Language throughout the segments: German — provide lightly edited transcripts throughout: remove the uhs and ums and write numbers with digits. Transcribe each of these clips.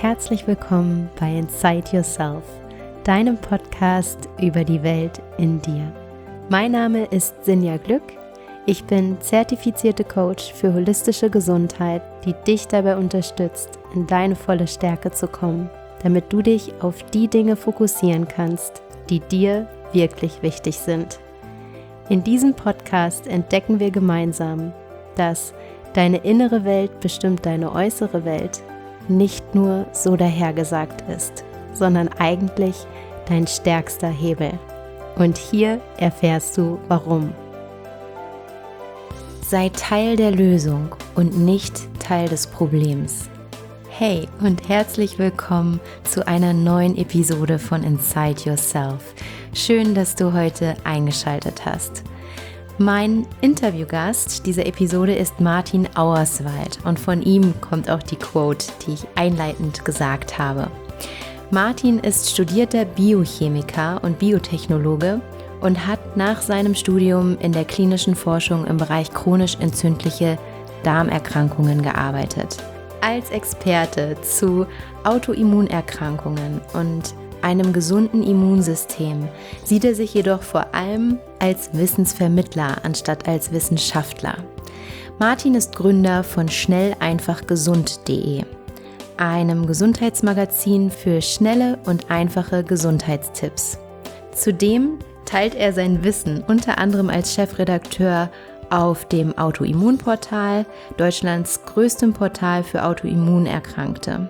herzlich willkommen bei Inside Yourself, deinem Podcast über die Welt in dir. Mein Name ist Sinja Glück, ich bin zertifizierte Coach für holistische Gesundheit, die dich dabei unterstützt, in deine volle Stärke zu kommen, damit du dich auf die Dinge fokussieren kannst, die dir wirklich wichtig sind. In diesem Podcast entdecken wir gemeinsam, dass deine innere Welt bestimmt deine äußere Welt nicht nur so dahergesagt ist, sondern eigentlich dein stärkster Hebel. Und hier erfährst du, warum. Sei Teil der Lösung und nicht Teil des Problems. Hey und herzlich willkommen zu einer neuen Episode von Inside Yourself. Schön, dass du heute eingeschaltet hast. Mein Interviewgast dieser Episode ist Martin Auerswald und von ihm kommt auch die Quote, die ich einleitend gesagt habe. Martin ist studierter Biochemiker und Biotechnologe und hat nach seinem Studium in der klinischen Forschung im Bereich chronisch entzündliche Darmerkrankungen gearbeitet. Als Experte zu Autoimmunerkrankungen und einem gesunden Immunsystem sieht er sich jedoch vor allem als Wissensvermittler anstatt als Wissenschaftler. Martin ist Gründer von schnelleinfachgesund.de, einem Gesundheitsmagazin für schnelle und einfache Gesundheitstipps. Zudem teilt er sein Wissen unter anderem als Chefredakteur auf dem Autoimmunportal, Deutschlands größtem Portal für Autoimmunerkrankte.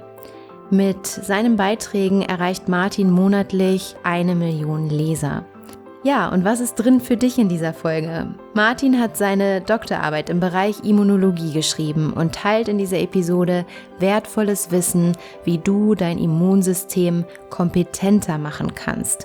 Mit seinen Beiträgen erreicht Martin monatlich 1 Million Leser. Ja, und was ist drin für dich in dieser Folge? Martin hat seine Doktorarbeit im Bereich Immunologie geschrieben und teilt in dieser Episode wertvolles Wissen, wie du dein Immunsystem kompetenter machen kannst,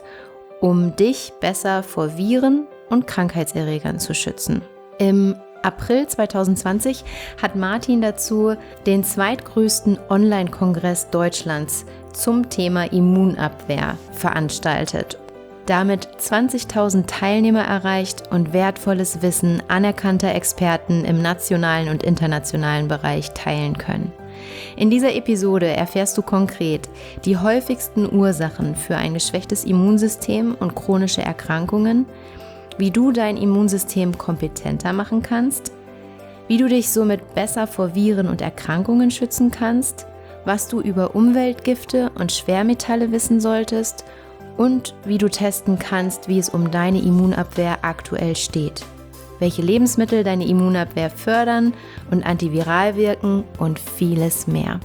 um dich besser vor Viren und Krankheitserregern zu schützen. Im April 2020 hat Martin dazu den zweitgrößten Online-Kongress Deutschlands zum Thema Immunabwehr veranstaltet, damit 20.000 Teilnehmer erreicht und wertvolles Wissen anerkannter Experten im nationalen und internationalen Bereich teilen können. In dieser Episode erfährst du konkret die häufigsten Ursachen für ein geschwächtes Immunsystem und chronische Erkrankungen, wie du dein Immunsystem kompetenter machen kannst, wie du dich somit besser vor Viren und Erkrankungen schützen kannst, was du über Umweltgifte und Schwermetalle wissen solltest und wie du testen kannst, wie es um deine Immunabwehr aktuell steht, welche Lebensmittel deine Immunabwehr fördern und antiviral wirken und vieles mehr.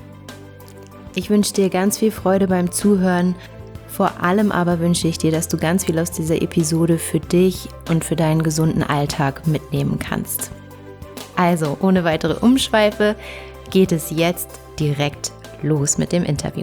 Ich wünsche dir ganz viel Freude beim Zuhören. Vor allem aber wünsche ich dir, dass du ganz viel aus dieser Episode für dich und für deinen gesunden Alltag mitnehmen kannst. Also, ohne weitere Umschweife geht es jetzt direkt los mit dem Interview.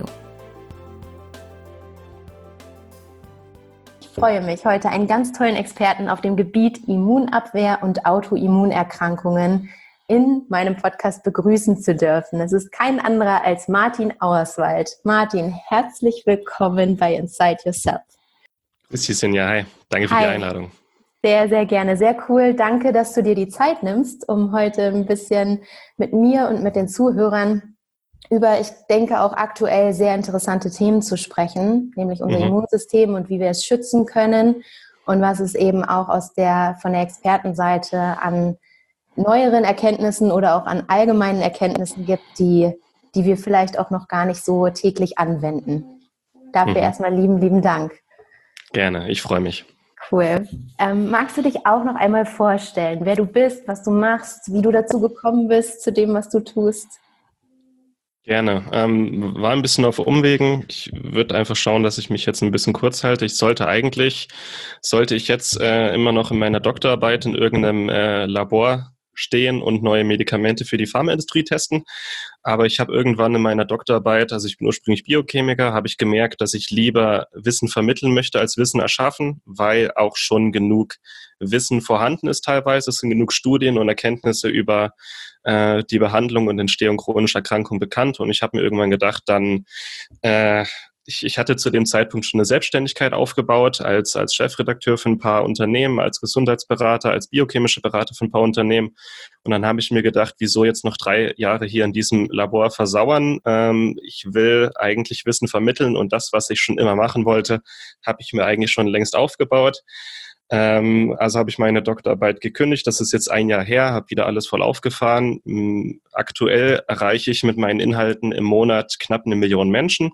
Ich freue mich, heute einen ganz tollen Experten auf dem Gebiet Immunabwehr und Autoimmunerkrankungen in meinem Podcast begrüßen zu dürfen. Es ist kein anderer als Martin Auerswald. Martin, herzlich willkommen bei Inside Yourself. Grüß dich, Sinja. Hi. Danke für die Einladung. Sehr, sehr gerne. Sehr cool. Danke, dass du dir die Zeit nimmst, um heute ein bisschen mit mir und mit den Zuhörern über, ich denke, auch aktuell sehr interessante Themen zu sprechen, nämlich unser Immunsystem und wie wir es schützen können und was es eben auch von der Expertenseite an neueren Erkenntnissen oder auch an allgemeinen Erkenntnissen gibt, die wir vielleicht auch noch gar nicht so täglich anwenden. Dafür erstmal lieben Dank. Gerne, ich freue mich. Cool. Magst du dich auch noch einmal vorstellen, wer du bist, was du machst, wie du dazu gekommen bist, zu dem, was du tust? Gerne. War ein bisschen auf Umwegen. Ich würde einfach schauen, dass ich mich jetzt ein bisschen kurz halte. Sollte ich jetzt immer noch in meiner Doktorarbeit in irgendeinem Labor stehen und neue Medikamente für die Pharmaindustrie testen. Aber ich habe irgendwann in meiner Doktorarbeit, also ich bin ursprünglich Biochemiker, habe ich gemerkt, dass ich lieber Wissen vermitteln möchte als Wissen erschaffen, weil auch schon genug Wissen vorhanden ist teilweise. Es sind genug Studien und Erkenntnisse über die Behandlung und Entstehung chronischer Erkrankungen bekannt. Und ich habe mir irgendwann gedacht, dann ich hatte zu dem Zeitpunkt schon eine Selbstständigkeit aufgebaut als Chefredakteur für ein paar Unternehmen, als Gesundheitsberater, als biochemischer Berater für ein paar Unternehmen. Und dann habe ich mir gedacht, wieso jetzt noch 3 Jahre hier in diesem Labor versauern? Ich will eigentlich Wissen vermitteln und das, was ich schon immer machen wollte, habe ich mir eigentlich schon längst aufgebaut. Also habe ich meine Doktorarbeit gekündigt. Das ist jetzt 1 Jahr her, habe wieder alles voll aufgefahren. Aktuell erreiche ich mit meinen Inhalten im Monat knapp 1 Million Menschen.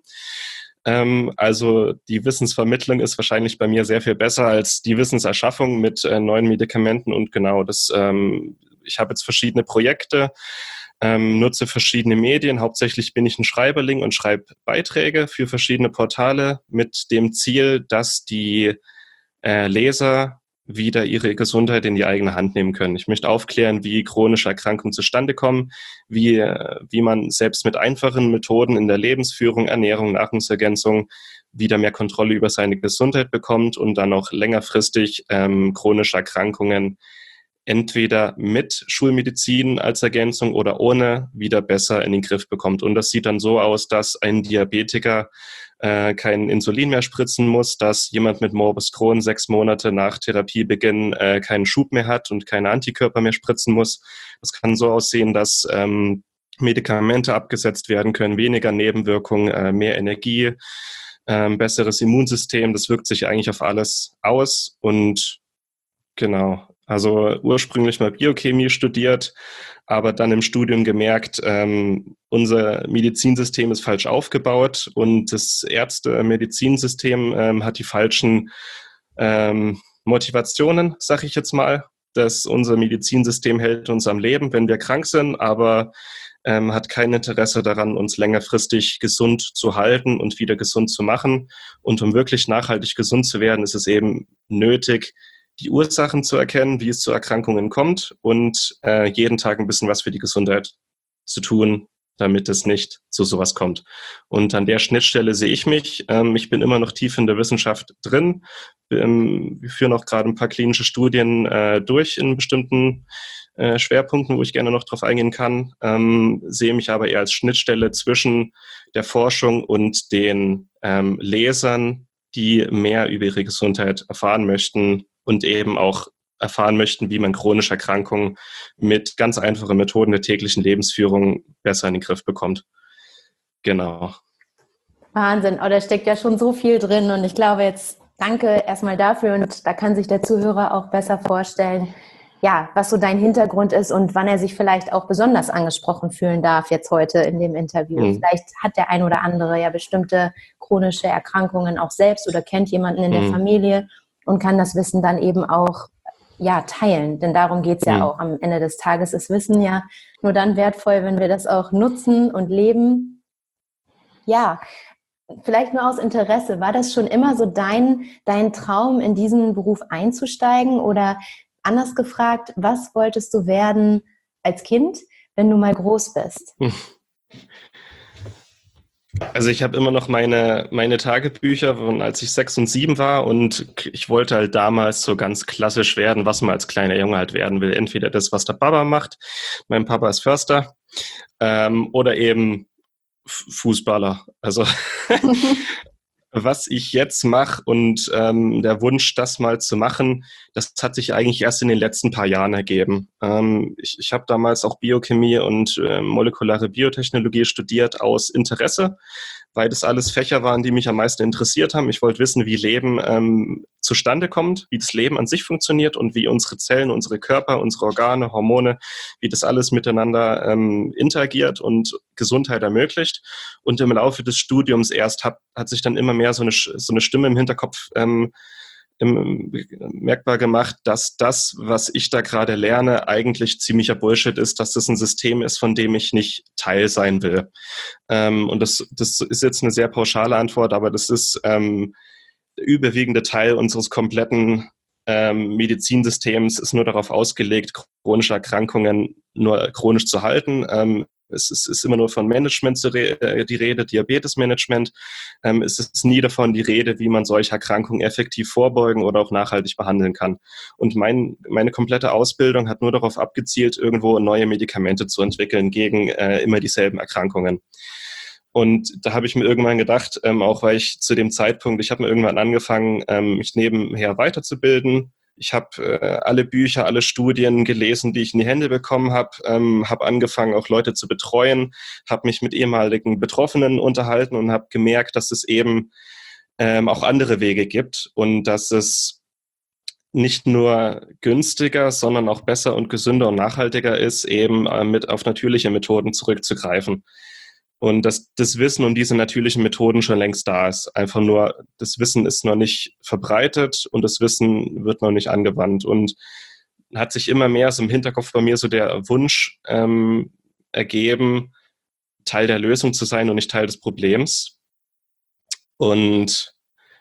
Also die Wissensvermittlung ist wahrscheinlich bei mir sehr viel besser als die Wissenserschaffung mit neuen Medikamenten. Und genau, ich habe jetzt verschiedene Projekte, nutze verschiedene Medien. Hauptsächlich bin ich ein Schreiberling und schreibe Beiträge für verschiedene Portale mit dem Ziel, dass die Leser wieder ihre Gesundheit in die eigene Hand nehmen können. Ich möchte aufklären, wie chronische Erkrankungen zustande kommen, wie man selbst mit einfachen Methoden in der Lebensführung, Ernährung, Nahrungsergänzung wieder mehr Kontrolle über seine Gesundheit bekommt und dann auch längerfristig chronische Erkrankungen entweder mit Schulmedizin als Ergänzung oder ohne wieder besser in den Griff bekommt. Und das sieht dann so aus, dass ein Diabetiker kein Insulin mehr spritzen muss, dass jemand mit Morbus Crohn 6 Monate nach Therapiebeginn keinen Schub mehr hat und keine Antikörper mehr spritzen muss. Das kann so aussehen, dass Medikamente abgesetzt werden können, weniger Nebenwirkungen, mehr Energie, besseres Immunsystem. Das wirkt sich eigentlich auf alles aus und genau. Also ursprünglich mal Biochemie studiert, aber dann im Studium gemerkt, unser Medizinsystem ist falsch aufgebaut und das Ärzte-Medizinsystem hat die falschen Motivationen, sag ich jetzt mal. Unser Medizinsystem hält uns am Leben, wenn wir krank sind, aber hat kein Interesse daran, uns längerfristig gesund zu halten und wieder gesund zu machen. Und um wirklich nachhaltig gesund zu werden, ist es eben nötig, die Ursachen zu erkennen, wie es zu Erkrankungen kommt und jeden Tag ein bisschen was für die Gesundheit zu tun, damit es nicht zu sowas kommt. Und an der Schnittstelle sehe ich mich. Ich bin immer noch tief in der Wissenschaft drin. Wir führen auch gerade ein paar klinische Studien durch in bestimmten Schwerpunkten, wo ich gerne noch drauf eingehen kann, sehe mich aber eher als Schnittstelle zwischen der Forschung und den Lesern, die mehr über ihre Gesundheit erfahren möchten und eben auch erfahren möchten, wie man chronische Erkrankungen mit ganz einfachen Methoden der täglichen Lebensführung besser in den Griff bekommt. Genau. Wahnsinn, da steckt ja schon so viel drin und ich glaube jetzt, danke erstmal dafür und da kann sich der Zuhörer auch besser vorstellen, ja, was so dein Hintergrund ist und wann er sich vielleicht auch besonders angesprochen fühlen darf jetzt heute in dem Interview. Vielleicht hat der ein oder andere ja bestimmte chronische Erkrankungen auch selbst oder kennt jemanden in der Familie und kann das Wissen dann eben auch teilen. Denn darum geht es ja auch. Am Ende des Tages ist Wissen ja nur dann wertvoll, wenn wir das auch nutzen und leben. Ja, vielleicht nur aus Interesse. War das schon immer so dein Traum, in diesen Beruf einzusteigen? Oder anders gefragt, was wolltest du werden als Kind, wenn du mal groß bist? Also ich habe immer noch meine Tagebücher von als ich 6 und 7 war und ich wollte halt damals so ganz klassisch werden, was man als kleiner Junge halt werden will. Entweder das, was der Papa macht, mein Papa ist Förster, oder eben Fußballer. Also was ich jetzt mache und der Wunsch, das mal zu machen, das hat sich eigentlich erst in den letzten paar Jahren ergeben. Ich habe damals auch Biochemie und molekulare Biotechnologie studiert aus Interesse, weil das alles Fächer waren, die mich am meisten interessiert haben. Ich wollte wissen, wie Leben zustande kommt, wie das Leben an sich funktioniert und wie unsere Zellen, unsere Körper, unsere Organe, Hormone, wie das alles miteinander interagiert und Gesundheit ermöglicht. Und im Laufe des Studiums erst hat sich dann immer mehr so eine Stimme im Hinterkopf merkbar gemacht, dass das, was ich da gerade lerne, eigentlich ziemlicher Bullshit ist, dass das ein System ist, von dem ich nicht Teil sein will. Und das ist jetzt eine sehr pauschale Antwort, aber das ist der überwiegende Teil unseres kompletten Medizinsystems ist nur darauf ausgelegt, chronische Erkrankungen nur chronisch zu halten. Es ist immer nur von Management die Rede, Diabetesmanagement. Es ist nie davon die Rede, wie man solche Erkrankungen effektiv vorbeugen oder auch nachhaltig behandeln kann. Und meine komplette Ausbildung hat nur darauf abgezielt, irgendwo neue Medikamente zu entwickeln gegen immer dieselben Erkrankungen. Und da habe ich mir irgendwann gedacht, auch weil ich zu dem Zeitpunkt, ich habe mir irgendwann angefangen, mich nebenher weiterzubilden. Ich habe alle Bücher, alle Studien gelesen, die ich in die Hände bekommen habe, habe angefangen, auch Leute zu betreuen, habe mich mit ehemaligen Betroffenen unterhalten und habe gemerkt, dass es eben auch andere Wege gibt und dass es nicht nur günstiger, sondern auch besser und gesünder und nachhaltiger ist, eben mit auf natürliche Methoden zurückzugreifen. Und dass das Wissen um diese natürlichen Methoden schon längst da ist. Einfach nur, das Wissen ist noch nicht verbreitet und das Wissen wird noch nicht angewandt. Und hat sich immer mehr so im Hinterkopf bei mir so der Wunsch ergeben, Teil der Lösung zu sein und nicht Teil des Problems. Und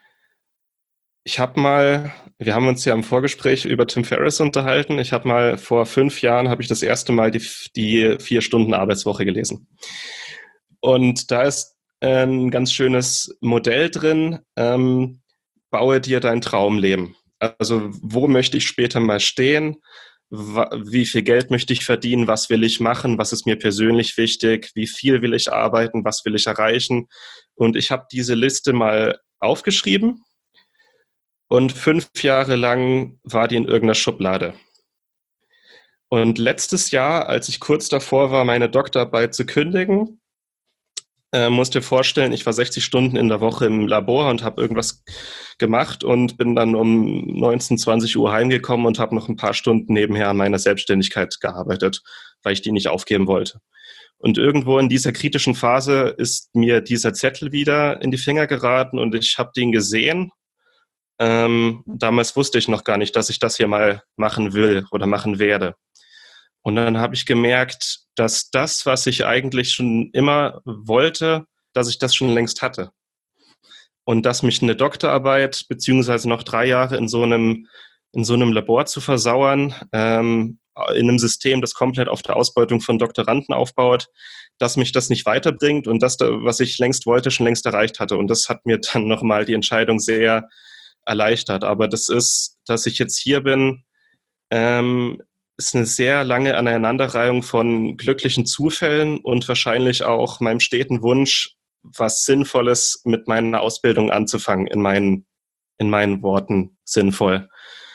wir haben uns ja im Vorgespräch über Tim Ferriss unterhalten. Ich habe mal vor 5 Jahren, habe ich das erste Mal die 4-Stunden-Arbeitswoche gelesen. Und da ist ein ganz schönes Modell drin, baue dir dein Traumleben. Also wo möchte ich später mal stehen? Wie viel Geld möchte ich verdienen? Was will ich machen? Was ist mir persönlich wichtig? Wie viel will ich arbeiten? Was will ich erreichen? Und ich habe diese Liste mal aufgeschrieben und 5 Jahre lang war die in irgendeiner Schublade. Und letztes Jahr, als ich kurz davor war, meine Doktorarbeit zu kündigen, musst dir vorstellen, ich war 60 Stunden in der Woche im Labor und habe irgendwas gemacht und bin dann um 19, 20 Uhr heimgekommen und habe noch ein paar Stunden nebenher an meiner Selbstständigkeit gearbeitet, weil ich die nicht aufgeben wollte. Und irgendwo in dieser kritischen Phase ist mir dieser Zettel wieder in die Finger geraten und ich habe den gesehen. Damals wusste ich noch gar nicht, dass ich das hier mal machen will oder machen werde. Und dann habe ich gemerkt, dass das, was ich eigentlich schon immer wollte, dass ich das schon längst hatte. Und dass mich eine Doktorarbeit beziehungsweise noch 3 Jahre in so einem Labor zu versauern, in einem System, das komplett auf der Ausbeutung von Doktoranden aufbaut, dass mich das nicht weiterbringt und das, was ich längst wollte, schon längst erreicht hatte. Und das hat mir dann nochmal die Entscheidung sehr erleichtert. Aber das ist, dass ich jetzt hier bin, ist eine sehr lange Aneinanderreihung von glücklichen Zufällen und wahrscheinlich auch meinem steten Wunsch, was Sinnvolles mit meiner Ausbildung anzufangen, in meinen Worten sinnvoll.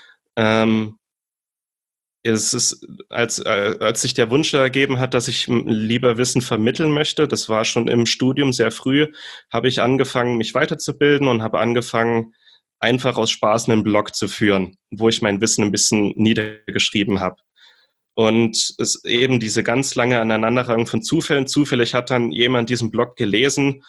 Es ist, als sich der Wunsch ergeben hat, dass ich lieber Wissen vermitteln möchte, das war schon im Studium sehr früh, habe ich angefangen, mich weiterzubilden und habe angefangen, einfach aus Spaß einen Blog zu führen, wo ich mein Wissen ein bisschen niedergeschrieben habe. Und es eben diese ganz lange Aneinanderreihung von Zufällen. Zufällig hat dann jemand diesen Blog gelesen,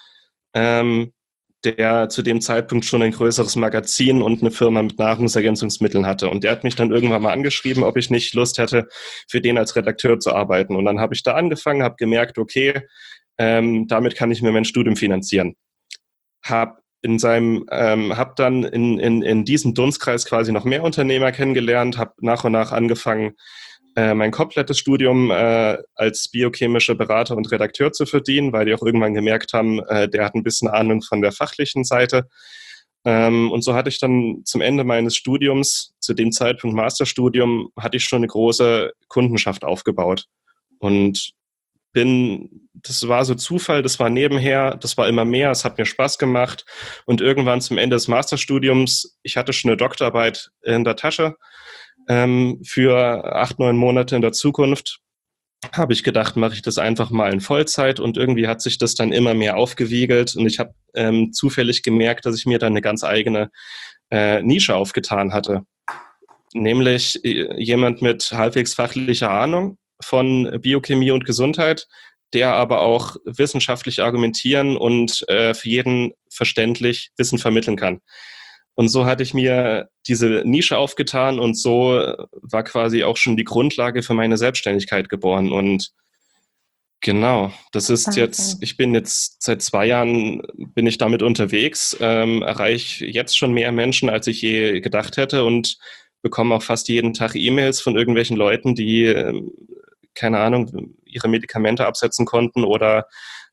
der zu dem Zeitpunkt schon ein größeres Magazin und eine Firma mit Nahrungsergänzungsmitteln hatte. Und der hat mich dann irgendwann mal angeschrieben, ob ich nicht Lust hätte, für den als Redakteur zu arbeiten. Und dann habe ich da angefangen, habe gemerkt, okay, damit kann ich mir mein Studium finanzieren. Hab dann in diesem Dunstkreis quasi noch mehr Unternehmer kennengelernt, habe nach und nach angefangen, mein komplettes Studium als biochemischer Berater und Redakteur zu verdienen, weil die auch irgendwann gemerkt haben, der hat ein bisschen Ahnung von der fachlichen Seite. Und so hatte ich dann zum Ende meines Studiums, zu dem Zeitpunkt Masterstudium, hatte ich schon eine große Kundenschaft aufgebaut. Und das war so Zufall, das war nebenher, das war immer mehr, es hat mir Spaß gemacht. Und irgendwann zum Ende des Masterstudiums, ich hatte schon eine Doktorarbeit in der Tasche, für 8, 9 Monate in der Zukunft, habe ich gedacht, mache ich das einfach mal in Vollzeit und irgendwie hat sich das dann immer mehr aufgewiegelt und ich habe zufällig gemerkt, dass ich mir dann eine ganz eigene Nische aufgetan hatte. Nämlich jemand mit halbwegs fachlicher Ahnung von Biochemie und Gesundheit, der aber auch wissenschaftlich argumentieren und für jeden verständlich Wissen vermitteln kann. Und so hatte ich mir diese Nische aufgetan und so war quasi auch schon die Grundlage für meine Selbstständigkeit geboren. Und genau, das ist jetzt, ich bin jetzt seit 2 Jahren bin ich damit unterwegs, erreiche jetzt schon mehr Menschen, als ich je gedacht hätte und bekomme auch fast jeden Tag E-Mails von irgendwelchen Leuten, die, keine Ahnung, ihre Medikamente absetzen konnten oder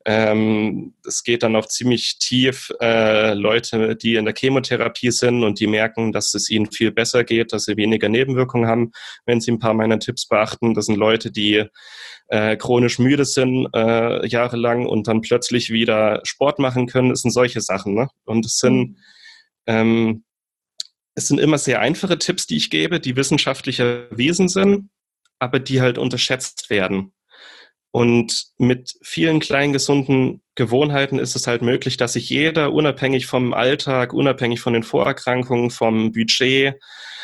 Es geht dann auch ziemlich tief. Leute, die in der Chemotherapie sind und die merken, dass es ihnen viel besser geht, dass sie weniger Nebenwirkungen haben, wenn sie ein paar meiner Tipps beachten. Das sind Leute, die chronisch müde sind jahrelang und dann plötzlich wieder Sport machen können. Das sind solche Sachen. Ne? Und es sind immer sehr einfache Tipps, die ich gebe, die wissenschaftlich erwiesen sind, aber die halt unterschätzt werden. Und mit vielen kleinen gesunden Gewohnheiten ist es halt möglich, dass sich jeder, unabhängig vom Alltag, unabhängig von den Vorerkrankungen, vom Budget,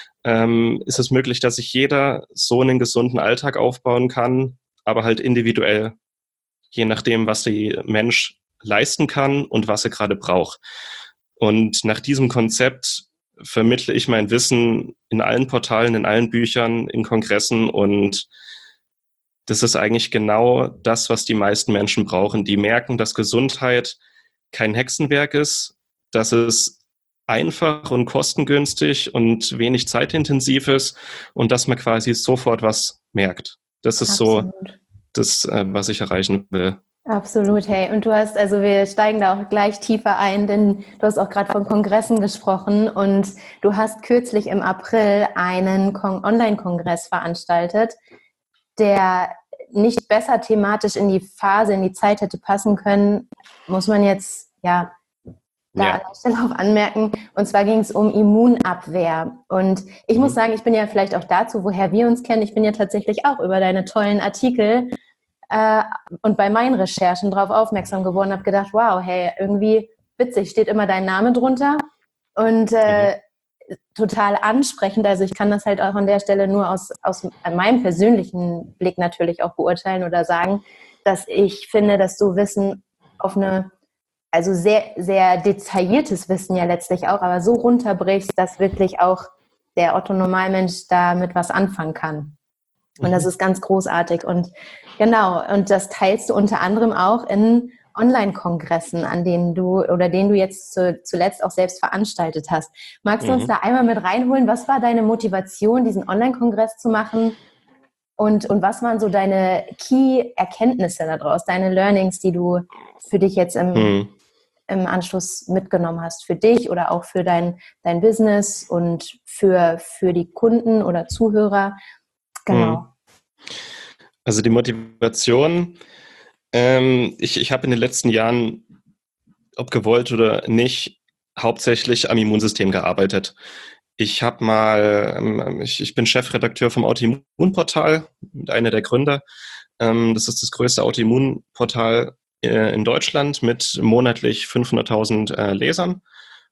ist es möglich, dass sich jeder so einen gesunden Alltag aufbauen kann, aber halt individuell, je nachdem, was der Mensch leisten kann und was er gerade braucht. Und nach diesem Konzept vermittle ich mein Wissen in allen Portalen, in allen Büchern, in Kongressen und das ist eigentlich genau das, was die meisten Menschen brauchen. Die merken, dass Gesundheit kein Hexenwerk ist, dass es einfach und kostengünstig und wenig zeitintensiv ist und dass man quasi sofort was merkt. Das ist Absolut. so das, was ich erreichen will. Absolut, hey. Und du hast, also wir steigen da auch gleich tiefer ein, denn du hast auch gerade von Kongressen gesprochen und du hast kürzlich im April einen Online-Kongress veranstaltet, der nicht besser thematisch in die Phase, in die Zeit hätte passen können, muss man jetzt an der Stelle auch anmerken. Und zwar ging es um Immunabwehr. Und ich muss sagen, ich bin ja vielleicht auch dazu, woher wir uns kennen, ich bin ja tatsächlich auch über deine tollen Artikel und bei meinen Recherchen darauf aufmerksam geworden, habe gedacht, wow, hey, irgendwie witzig, steht immer dein Name drunter und total ansprechend. Also ich kann das halt auch an der Stelle nur aus meinem persönlichen Blick natürlich auch beurteilen oder sagen, dass ich finde, dass du Wissen auf eine, also sehr, sehr detailliertes Wissen ja letztlich auch, aber so runterbrichst, dass wirklich auch der Otto-Normalmensch damit was anfangen kann. Und das ist ganz großartig. Und genau, und das teilst du unter anderem auch in Online-Kongressen, an denen du jetzt zuletzt auch selbst veranstaltet hast. Magst du uns da einmal mit reinholen? Was war deine Motivation, diesen Online-Kongress zu machen? Und was waren so deine Key-Erkenntnisse daraus, deine Learnings, die du für dich jetzt im Anschluss mitgenommen hast? Für dich oder auch für dein Business und für die Kunden oder Zuhörer? Genau. Also die Motivation, ich habe in den letzten Jahren, ob gewollt oder nicht, hauptsächlich am Immunsystem gearbeitet. Ich bin Chefredakteur vom Autoimmunportal, einer der Gründer. Das ist das größte Autoimmunportal in Deutschland mit monatlich 500.000 Lesern.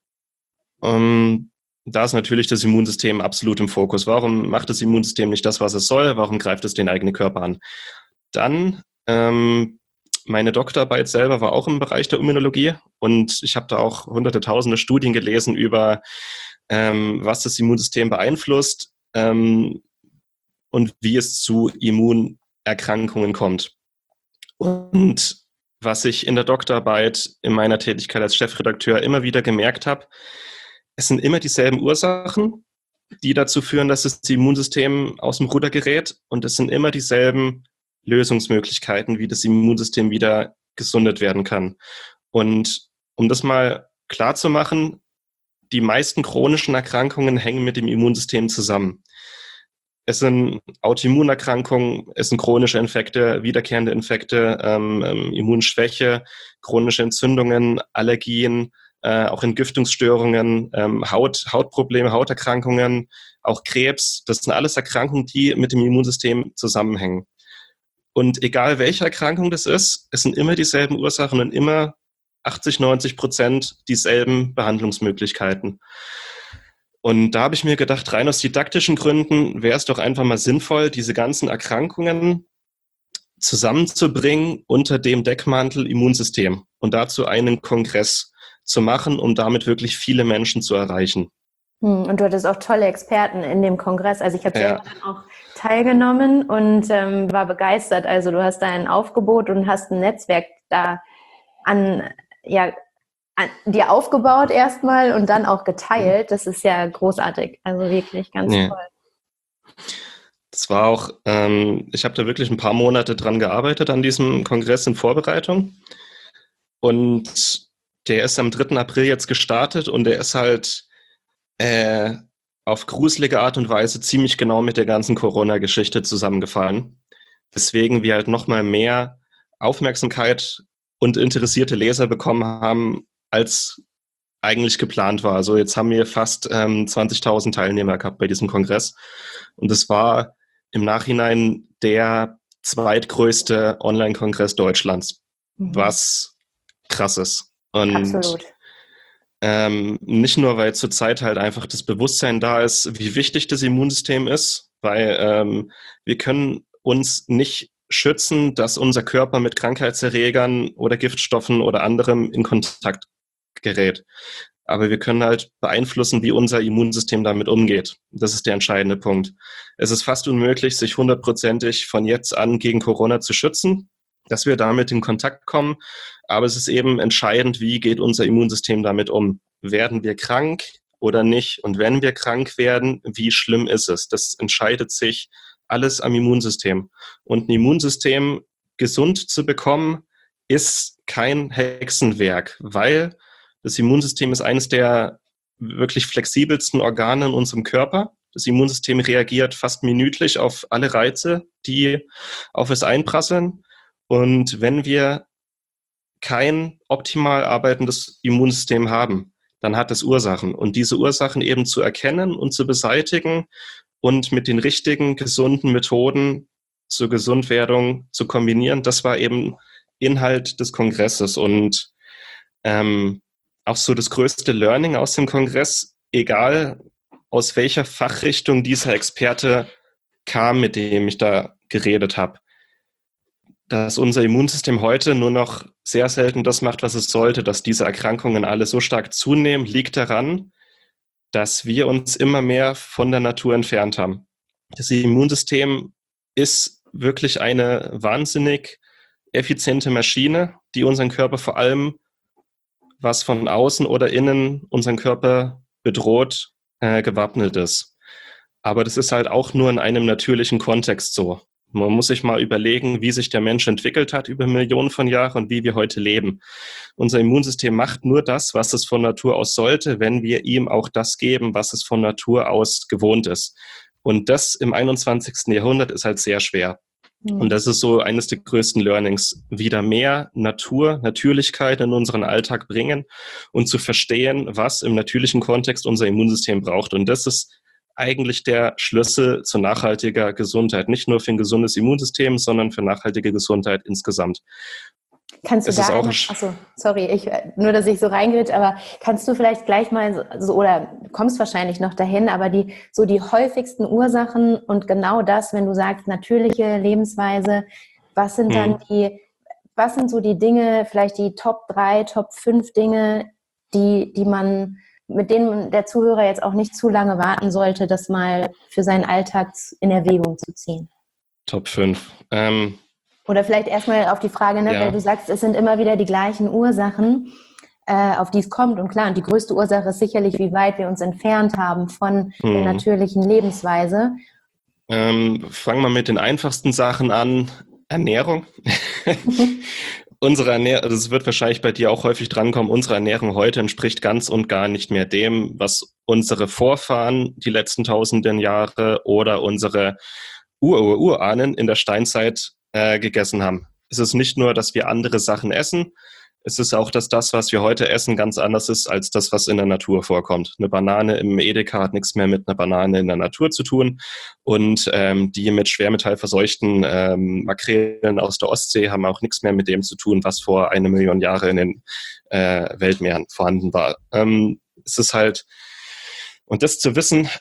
Da ist natürlich das Immunsystem absolut im Fokus. Warum macht das Immunsystem nicht das, was es soll? Warum greift es den eigenen Körper an? Dann meine Doktorarbeit selber war auch im Bereich der Immunologie und ich habe da auch hunderte, tausende Studien gelesen über, was das Immunsystem beeinflusst und wie es zu Immunerkrankungen kommt. Und was ich in der Doktorarbeit in meiner Tätigkeit als Chefredakteur immer wieder gemerkt habe, es sind immer dieselben Ursachen, die dazu führen, dass das Immunsystem aus dem Ruder gerät und es sind immer dieselben Lösungsmöglichkeiten, wie das Immunsystem wieder gesundet werden kann. Und um das mal klar zu machen, die meisten chronischen Erkrankungen hängen mit dem Immunsystem zusammen. Es sind Autoimmunerkrankungen, es sind chronische Infekte, wiederkehrende Infekte, Immunschwäche, chronische Entzündungen, Allergien, auch Entgiftungsstörungen, Hautprobleme, Hauterkrankungen, auch Krebs. Das sind alles Erkrankungen, die mit dem Immunsystem zusammenhängen. Und egal welche Erkrankung das ist, es sind immer dieselben Ursachen und immer 80-90% dieselben Behandlungsmöglichkeiten. Und da habe ich mir gedacht, rein aus didaktischen Gründen wäre es doch einfach mal sinnvoll, diese ganzen Erkrankungen zusammenzubringen unter dem Deckmantel Immunsystem und dazu einen Kongress zu machen, um damit wirklich viele Menschen zu erreichen. Und du hattest auch tolle Experten in dem Kongress. Also ich habe selber dann auch teilgenommen und war begeistert. Also du hast da ein Aufgebot und hast ein Netzwerk da dir aufgebaut erstmal und dann auch geteilt. Das ist ja großartig. Also wirklich ganz toll. Das war auch, ich habe da wirklich ein paar Monate dran gearbeitet an diesem Kongress in Vorbereitung. Und der ist am 3. April jetzt gestartet und der ist halt auf gruselige Art und Weise ziemlich genau mit der ganzen Corona-Geschichte zusammengefallen. Weswegen wir halt nochmal mehr Aufmerksamkeit und interessierte Leser bekommen haben, als eigentlich geplant war. Also jetzt haben wir fast 20.000 Teilnehmer gehabt bei diesem Kongress. Und es war im Nachhinein der zweitgrößte Online-Kongress Deutschlands, was krass ist. Und Absolut. Nicht nur, weil zurzeit halt einfach das Bewusstsein da ist, wie wichtig das Immunsystem ist, weil wir können uns nicht schützen, dass unser Körper mit Krankheitserregern oder Giftstoffen oder anderem in Kontakt gerät. Aber wir können halt beeinflussen, wie unser Immunsystem damit umgeht. Das ist der entscheidende Punkt. Es ist fast unmöglich, sich 100%ig von jetzt an gegen Corona zu schützen, dass wir damit in Kontakt kommen. Aber es ist eben entscheidend, wie geht unser Immunsystem damit um. Werden wir krank oder nicht? Und wenn wir krank werden, wie schlimm ist es? Das entscheidet sich alles am Immunsystem. Und ein Immunsystem gesund zu bekommen, ist kein Hexenwerk, weil das Immunsystem ist eines der wirklich flexibelsten Organe in unserem Körper. Das Immunsystem reagiert fast minütlich auf alle Reize, die auf es einprasseln. Und wenn wir kein optimal arbeitendes Immunsystem haben, dann hat es Ursachen. Und diese Ursachen eben zu erkennen und zu beseitigen und mit den richtigen, gesunden Methoden zur Gesundwerdung zu kombinieren, das war eben Inhalt des Kongresses. Und auch so das größte Learning aus dem Kongress, egal aus welcher Fachrichtung dieser Experte kam, mit dem ich da geredet habe, dass unser Immunsystem heute nur noch sehr selten das macht, was es sollte, dass diese Erkrankungen alle so stark zunehmen, liegt daran, dass wir uns immer mehr von der Natur entfernt haben. Das Immunsystem ist wirklich eine wahnsinnig effiziente Maschine, die unseren Körper vor allem, was von außen oder innen unseren Körper bedroht, gewappnet ist. Aber das ist halt auch nur in einem natürlichen Kontext so. Man muss sich mal überlegen, wie sich der Mensch entwickelt hat über Millionen von Jahren und wie wir heute leben. Unser Immunsystem macht nur das, was es von Natur aus sollte, wenn wir ihm auch das geben, was es von Natur aus gewohnt ist. Und das im 21. Jahrhundert ist halt sehr schwer. Und das ist so eines der größten Learnings, wieder mehr Natur, Natürlichkeit in unseren Alltag bringen und zu verstehen, was im natürlichen Kontext unser Immunsystem braucht. Und das ist eigentlich der Schlüssel zu nachhaltiger Gesundheit. Nicht nur für ein gesundes Immunsystem, sondern für nachhaltige Gesundheit insgesamt. Kannst du da achso, sorry, nur, dass ich so reingrätsche, aber kannst du vielleicht gleich mal so, oder kommst wahrscheinlich noch dahin, aber die häufigsten Ursachen und genau das, wenn du sagst, natürliche Lebensweise, was sind dann was sind so die Dinge, vielleicht die Top 3, Top 5 Dinge, mit denen der Zuhörer jetzt auch nicht zu lange warten sollte, das mal für seinen Alltag in Erwägung zu ziehen? Top 5. Oder vielleicht erstmal auf die Frage, ne, weil du sagst, es sind immer wieder die gleichen Ursachen, auf die es kommt. Und klar, und die größte Ursache ist sicherlich, wie weit wir uns entfernt haben von der natürlichen Lebensweise. Fangen wir mit den einfachsten Sachen an. Ernährung. Unsere Ernährung, das wird wahrscheinlich bei dir auch häufig drankommen, unsere Ernährung heute entspricht ganz und gar nicht mehr dem, was unsere Vorfahren die letzten tausenden Jahre oder unsere Urahnen in der Steinzeit gegessen haben. Es ist nicht nur, dass wir andere Sachen essen, es ist auch, dass das, was wir heute essen, ganz anders ist als das, was in der Natur vorkommt. Eine Banane im Edeka hat nichts mehr mit einer Banane in der Natur zu tun und die mit Schwermetall verseuchten Makrelen aus der Ostsee haben auch nichts mehr mit dem zu tun, was vor 1 Million Jahre in den Weltmeeren vorhanden war. Es ist halt, und das zu wissen,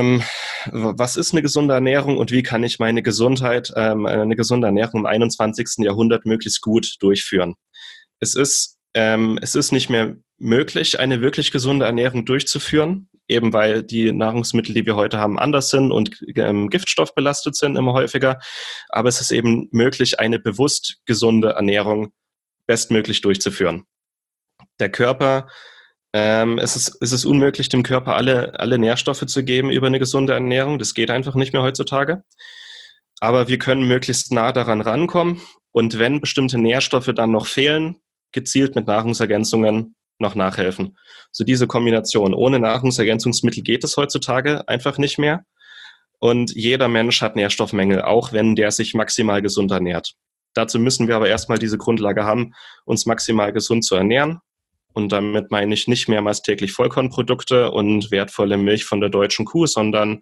was ist eine gesunde Ernährung und wie kann ich meine Gesundheit, eine gesunde Ernährung im 21. Jahrhundert möglichst gut durchführen. Es ist nicht mehr möglich, eine wirklich gesunde Ernährung durchzuführen, eben weil die Nahrungsmittel, die wir heute haben, anders sind und giftstoffbelastet sind immer häufiger. Aber es ist eben möglich, eine bewusst gesunde Ernährung bestmöglich durchzuführen. Der Körper, es ist unmöglich, dem Körper alle Nährstoffe zu geben über eine gesunde Ernährung. Das geht einfach nicht mehr heutzutage. Aber wir können möglichst nah daran rankommen. Und wenn bestimmte Nährstoffe dann noch fehlen, gezielt mit Nahrungsergänzungen noch nachhelfen. So diese Kombination. Ohne Nahrungsergänzungsmittel geht es heutzutage einfach nicht mehr. Und jeder Mensch hat Nährstoffmängel, auch wenn der sich maximal gesund ernährt. Dazu müssen wir aber erstmal diese Grundlage haben, uns maximal gesund zu ernähren. Und damit meine ich nicht mehrmals täglich Vollkornprodukte und wertvolle Milch von der deutschen Kuh, sondern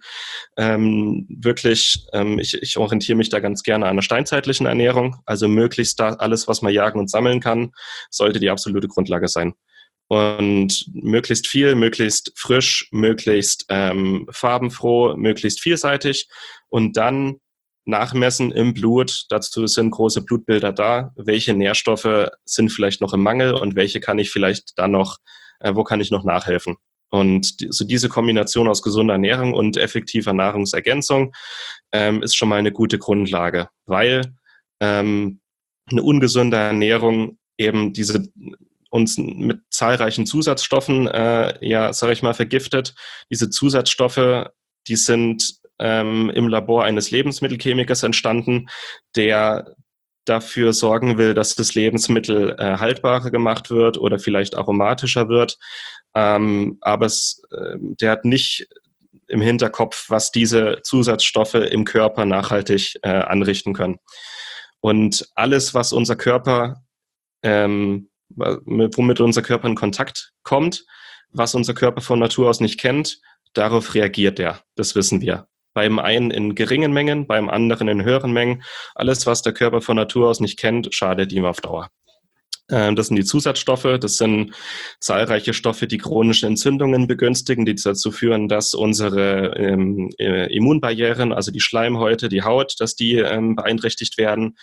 ich orientiere mich da ganz gerne an der steinzeitlichen Ernährung. Also möglichst da alles, was man jagen und sammeln kann, sollte die absolute Grundlage sein. Und möglichst viel, möglichst frisch, möglichst farbenfroh, möglichst vielseitig und dann nachmessen im Blut. Dazu sind große Blutbilder da. Welche Nährstoffe sind vielleicht noch im Mangel und welche kann ich vielleicht dann noch, wo kann ich noch nachhelfen? Und so diese Kombination aus gesunder Ernährung und effektiver Nahrungsergänzung ist schon mal eine gute Grundlage, weil eine ungesunde Ernährung eben uns mit zahlreichen Zusatzstoffen, sage ich mal, vergiftet. Diese Zusatzstoffe, die sind im Labor eines Lebensmittelchemikers entstanden, der dafür sorgen will, dass das Lebensmittel haltbarer gemacht wird oder vielleicht aromatischer wird. Aber der hat nicht im Hinterkopf, was diese Zusatzstoffe im Körper nachhaltig anrichten können. Und alles, was unser Körper womit unser Körper in Kontakt kommt, was unser Körper von Natur aus nicht kennt, darauf reagiert er. Das wissen wir. Beim einen in geringen Mengen, beim anderen in höheren Mengen. Alles, was der Körper von Natur aus nicht kennt, schadet ihm auf Dauer. Das sind die Zusatzstoffe, das sind zahlreiche Stoffe, die chronische Entzündungen begünstigen, die dazu führen, dass unsere Immunbarrieren, also die Schleimhäute, die Haut, dass die beeinträchtigt werden.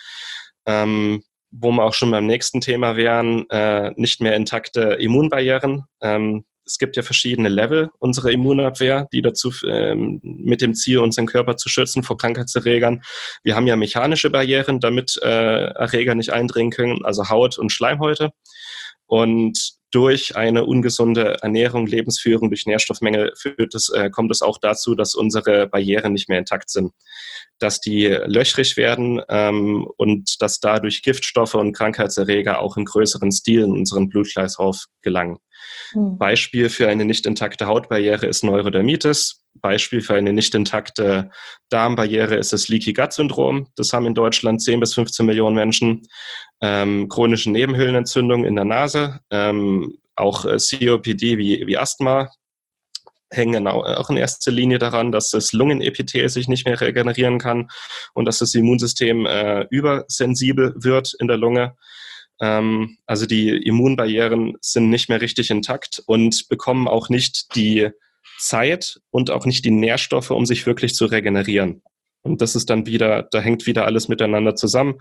Wo wir auch schon beim nächsten Thema wären, nicht mehr intakte Immunbarrieren. Es gibt ja verschiedene Level unserer Immunabwehr, die dazu mit dem Ziel, unseren Körper zu schützen vor Krankheitserregern. Wir haben ja mechanische Barrieren, damit Erreger nicht eindringen können, also Haut und Schleimhäute. Und durch eine ungesunde Ernährung, Lebensführung, durch Nährstoffmängel kommt es auch dazu, dass unsere Barrieren nicht mehr intakt sind, dass die löchrig werden und dass dadurch Giftstoffe und Krankheitserreger auch in größeren Stil in unseren Blutkreislauf gelangen. Beispiel für eine nicht intakte Hautbarriere ist Neurodermitis. Beispiel für eine nicht intakte Darmbarriere ist das Leaky Gut Syndrom. Das haben in Deutschland 10 bis 15 Millionen Menschen. Chronische Nebenhöhlenentzündung in der Nase, auch COPD wie Asthma hängen auch in erster Linie daran, dass das Lungenepithel sich nicht mehr regenerieren kann und dass das Immunsystem übersensibel wird in der Lunge. Also die Immunbarrieren sind nicht mehr richtig intakt und bekommen auch nicht die Zeit und auch nicht die Nährstoffe, um sich wirklich zu regenerieren. Und das ist dann wieder, da hängt wieder alles miteinander zusammen.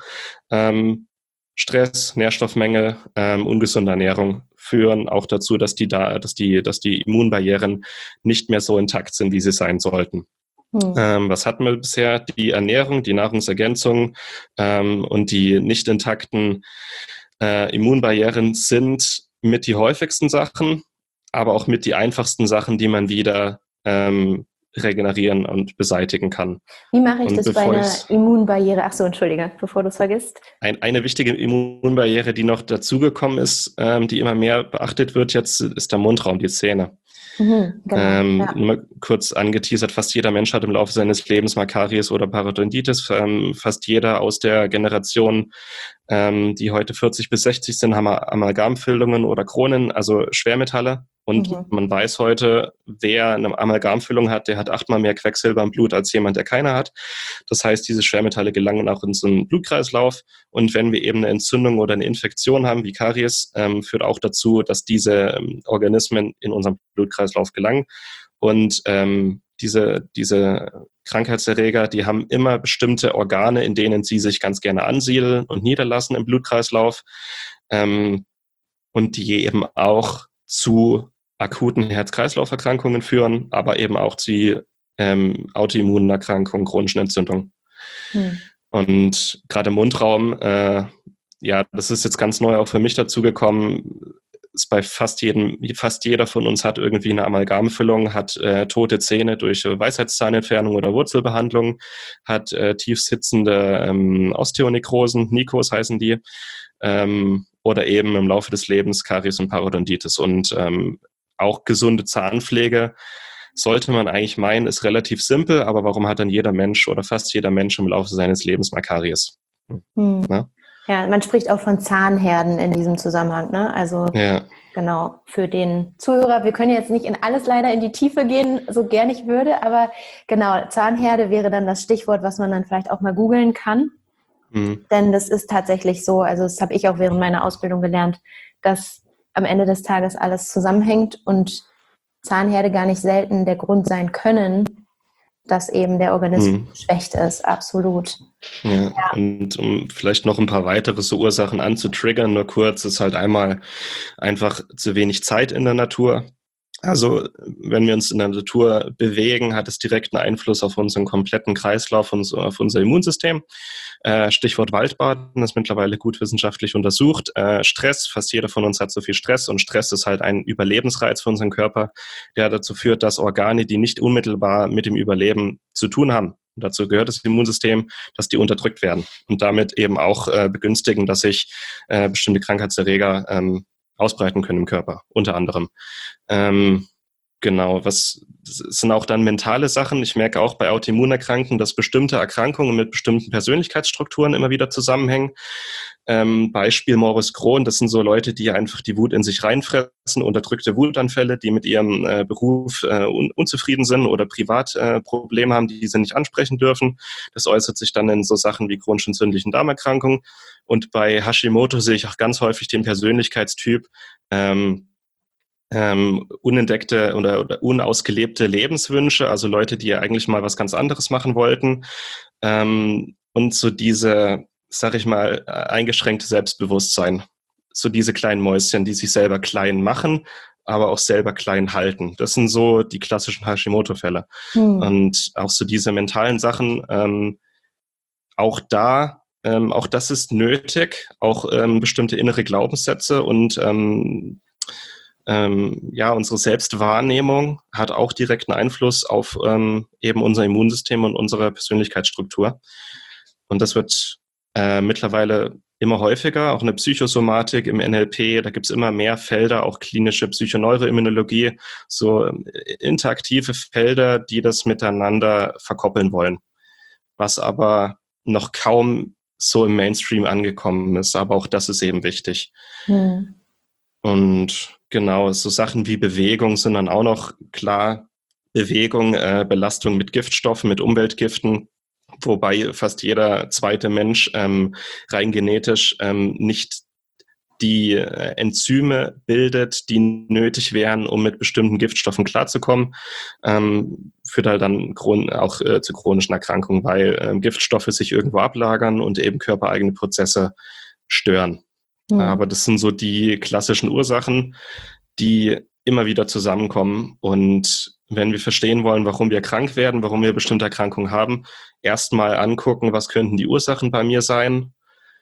Stress, Nährstoffmängel, ungesunde Ernährung führen auch dazu, dass die Immunbarrieren nicht mehr so intakt sind, wie sie sein sollten. Was hatten wir bisher? Die Ernährung, die Nahrungsergänzung und die nicht intakten Immunbarrieren sind mit die häufigsten Sachen, aber auch mit die einfachsten Sachen, die man wieder regenerieren und beseitigen kann. Wie mache ich das bei einer Immunbarriere? Ach so, entschuldige, bevor du es vergisst. Eine wichtige Immunbarriere, die noch dazugekommen ist, die immer mehr beachtet wird jetzt, ist der Mundraum, die Zähne. Genau, Nur kurz angeteasert, fast jeder Mensch hat im Laufe seines Lebens mal Karies oder Parodontitis. Fast jeder aus der Generation, die heute 40 bis 60 sind, haben Amalgamfüllungen oder Kronen, also Schwermetalle. Und man weiß heute, wer eine Amalgamfüllung hat, der hat 8-mal mehr Quecksilber im Blut als jemand, der keine hat. Das heißt, diese Schwermetalle gelangen auch in unseren Blutkreislauf. Und wenn wir eben eine Entzündung oder eine Infektion haben, wie Karies, führt auch dazu, dass diese Organismen in unseren Blutkreislauf gelangen. Und diese Krankheitserreger, die haben immer bestimmte Organe, in denen sie sich ganz gerne ansiedeln und niederlassen im Blutkreislauf. Und die eben auch zu akuten Herz-Kreislauf-Erkrankungen führen, aber eben auch zu Autoimmunerkrankungen, chronischen Entzündungen. Und gerade im Mundraum, das ist jetzt ganz neu auch für mich dazugekommen, ist bei fast jeder von uns hat irgendwie eine Amalgamfüllung, hat tote Zähne durch Weisheitszahnentfernung oder Wurzelbehandlung, hat tief sitzende Osteonekrosen, Nikos heißen die, oder eben im Laufe des Lebens Karies und Parodontitis. Und auch gesunde Zahnpflege, sollte man eigentlich meinen, ist relativ simpel, aber warum hat dann jeder Mensch oder fast jeder Mensch im Laufe seines Lebens mal Karies? Ja, man spricht auch von Zahnherden in diesem Zusammenhang, ne? Also genau, für den Zuhörer, wir können jetzt nicht in alles leider in die Tiefe gehen, so gern ich würde, aber genau, Zahnherde wäre dann das Stichwort, was man dann vielleicht auch mal googeln kann. Denn das ist tatsächlich so, also das habe ich auch während meiner Ausbildung gelernt, dass am Ende des Tages alles zusammenhängt und Zahnherde gar nicht selten der Grund sein können, dass eben der Organismus geschwächt ist, absolut. Ja, und um vielleicht noch ein paar weitere so Ursachen anzutriggern, nur kurz, ist halt einmal einfach zu wenig Zeit in der Natur. Also wenn wir uns in der Natur bewegen, hat es direkten Einfluss auf unseren kompletten Kreislauf und auf unser Immunsystem. Stichwort Waldbaden ist mittlerweile gut wissenschaftlich untersucht. Stress, fast jeder von uns hat so viel Stress und Stress ist halt ein Überlebensreiz für unseren Körper, der dazu führt, dass Organe, die nicht unmittelbar mit dem Überleben zu tun haben, und dazu gehört das Immunsystem, dass die unterdrückt werden und damit eben auch begünstigen, dass sich bestimmte Krankheitserreger ausbreiten können im Körper, unter anderem. Genau, was sind auch dann mentale Sachen. Ich merke auch bei Autoimmunerkrankungen, dass bestimmte Erkrankungen mit bestimmten Persönlichkeitsstrukturen immer wieder zusammenhängen. Beispiel Morbus Crohn, das sind so Leute, die einfach die Wut in sich reinfressen, unterdrückte Wutanfälle, die mit ihrem Beruf unzufrieden sind oder privat Probleme haben, die sie nicht ansprechen dürfen. Das äußert sich dann in so Sachen wie chronisch entzündlichen Darmerkrankungen. Und bei Hashimoto sehe ich auch ganz häufig den Persönlichkeitstyp, unentdeckte oder unausgelebte Lebenswünsche, also Leute, die ja eigentlich mal was ganz anderes machen wollten, und so diese, sag ich mal, eingeschränkte Selbstbewusstsein, so diese kleinen Mäuschen, die sich selber klein machen, aber auch selber klein halten. Das sind so die klassischen Hashimoto-Fälle. Und auch so diese mentalen Sachen, auch das ist nötig, auch bestimmte innere Glaubenssätze und unsere Selbstwahrnehmung hat auch direkten Einfluss auf eben unser Immunsystem und unsere Persönlichkeitsstruktur. Und das wird mittlerweile immer häufiger, auch in der Psychosomatik, im NLP, da gibt es immer mehr Felder, auch klinische Psychoneuroimmunologie, so interaktive Felder, die das miteinander verkoppeln wollen, was aber noch kaum so im Mainstream angekommen ist, aber auch das ist eben wichtig. Und genau, so Sachen wie Bewegung sind dann auch noch klar. Bewegung, Belastung mit Giftstoffen, mit Umweltgiften, wobei fast jeder zweite Mensch rein genetisch nicht die Enzyme bildet, die nötig wären, um mit bestimmten Giftstoffen klarzukommen, führt halt dann auch zu chronischen Erkrankungen, weil Giftstoffe sich irgendwo ablagern und eben körpereigene Prozesse stören. Aber das sind so die klassischen Ursachen, die immer wieder zusammenkommen. Und wenn wir verstehen wollen, warum wir krank werden, warum wir bestimmte Erkrankungen haben, erstmal angucken, was könnten die Ursachen bei mir sein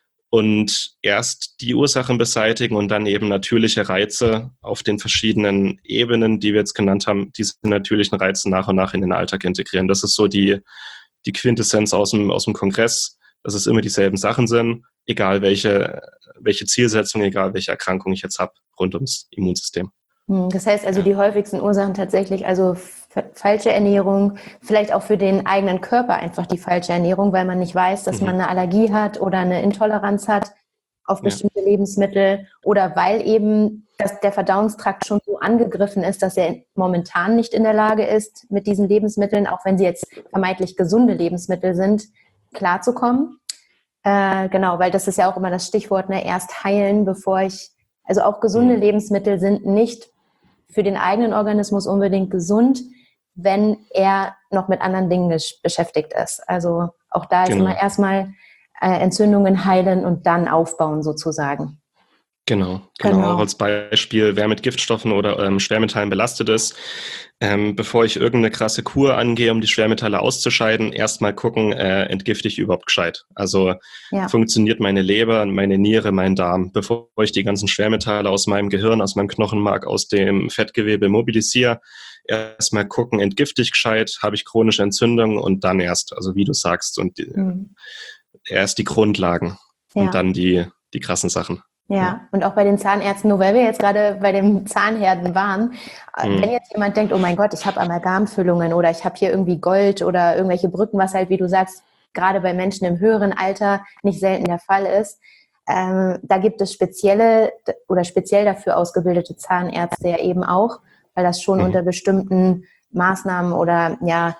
und erst die Ursachen beseitigen und dann eben natürliche Reize auf den verschiedenen Ebenen, die wir jetzt genannt haben, diese natürlichen Reize nach und nach in den Alltag integrieren. Das ist so die Quintessenz aus dem Kongress, dass es immer dieselben Sachen sind, egal welche Zielsetzung, egal welche Erkrankung ich jetzt habe rund ums Immunsystem. Das heißt also, die häufigsten Ursachen tatsächlich, also falsche Ernährung, vielleicht auch für den eigenen Körper einfach die falsche Ernährung, weil man nicht weiß, dass man eine Allergie hat oder eine Intoleranz hat auf bestimmte Lebensmittel oder weil eben der Verdauungstrakt schon so angegriffen ist, dass er momentan nicht in der Lage ist, mit diesen Lebensmitteln, auch wenn sie jetzt vermeintlich gesunde Lebensmittel sind, klarzukommen. Genau, weil das ist ja auch immer das Stichwort, ne, erst heilen, also auch gesunde Lebensmittel sind nicht für den eigenen Organismus unbedingt gesund, wenn er noch mit anderen Dingen beschäftigt ist. Also auch da ist immer erstmal Entzündungen heilen und dann aufbauen sozusagen. Genau. Auch als Beispiel, wer mit Giftstoffen oder Schwermetallen belastet ist, bevor ich irgendeine krasse Kur angehe, um die Schwermetalle auszuscheiden, erstmal gucken, entgifte ich überhaupt gescheit? Also funktioniert meine Leber, meine Niere, mein Darm, bevor ich die ganzen Schwermetalle aus meinem Gehirn, aus meinem Knochenmark, aus dem Fettgewebe mobilisiere, erstmal gucken, entgifte ich gescheit, habe ich chronische Entzündungen und dann erst, also wie du sagst, und erst die Grundlagen und dann die krassen Sachen. Ja, und auch bei den Zahnärzten, nur weil wir jetzt gerade bei dem Zahnherden waren, wenn jetzt jemand denkt, oh mein Gott, ich habe Amalgamfüllungen oder ich habe hier irgendwie Gold oder irgendwelche Brücken, was halt, wie du sagst, gerade bei Menschen im höheren Alter nicht selten der Fall ist, da gibt es spezielle oder speziell dafür ausgebildete Zahnärzte ja eben auch, weil das schon unter bestimmten Maßnahmen oder ja,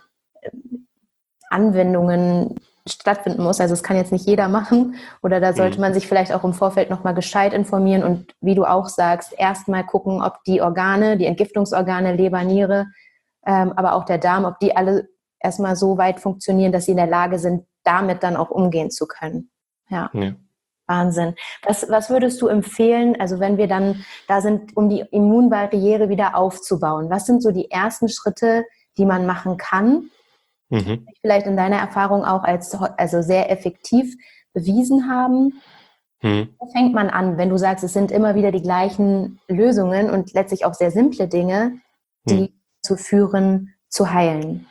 Anwendungen stattfinden muss. Also es kann jetzt nicht jeder machen oder da sollte man sich vielleicht auch im Vorfeld nochmal gescheit informieren und wie du auch sagst, erstmal gucken, ob die Organe, die Entgiftungsorgane, Leber, Niere, aber auch der Darm, ob die alle erstmal so weit funktionieren, dass sie in der Lage sind, damit dann auch umgehen zu können. Ja. Wahnsinn. Was würdest du empfehlen, also wenn wir dann da sind, um die Immunbarriere wieder aufzubauen? Was sind so die ersten Schritte, die man machen kann? Vielleicht in deiner Erfahrung auch als also sehr effektiv bewiesen haben. Wo fängt man an, wenn du sagst, es sind immer wieder die gleichen Lösungen und letztlich auch sehr simple Dinge, die zu führen, zu heilen?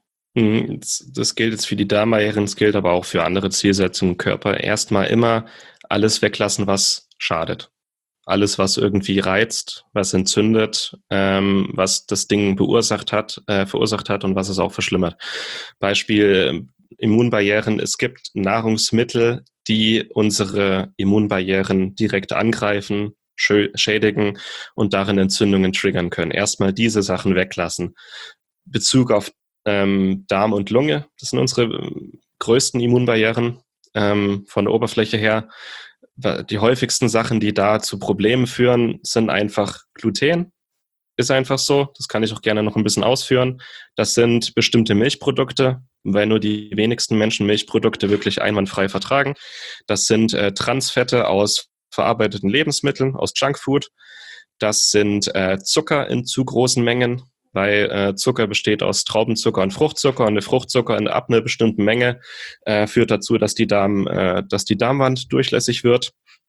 Das gilt jetzt für die Darmbarrieren, es gilt aber auch für andere Zielsetzungen im Körper. Erstmal immer alles weglassen, was schadet. Alles, was irgendwie reizt, was entzündet, was das Ding verursacht hat und was es auch verschlimmert. Beispiel Immunbarrieren. Es gibt Nahrungsmittel, die unsere Immunbarrieren direkt angreifen, schädigen und darin Entzündungen triggern können. Erstmal diese Sachen weglassen. Bezug auf Darm und Lunge, das sind unsere größten Immunbarrieren von der Oberfläche her. Die häufigsten Sachen, die da zu Problemen führen, sind einfach Gluten. Ist einfach so. Das kann ich auch gerne noch ein bisschen ausführen. Das sind bestimmte Milchprodukte, weil nur die wenigsten Menschen Milchprodukte wirklich einwandfrei vertragen. Das sind Transfette aus verarbeiteten Lebensmitteln, aus Junkfood. Das sind Zucker in zu großen Mengen, weil Zucker besteht aus Traubenzucker und Fruchtzucker und der Fruchtzucker ab einer bestimmten Menge führt dazu, dass die Darmwand durchlässig wird.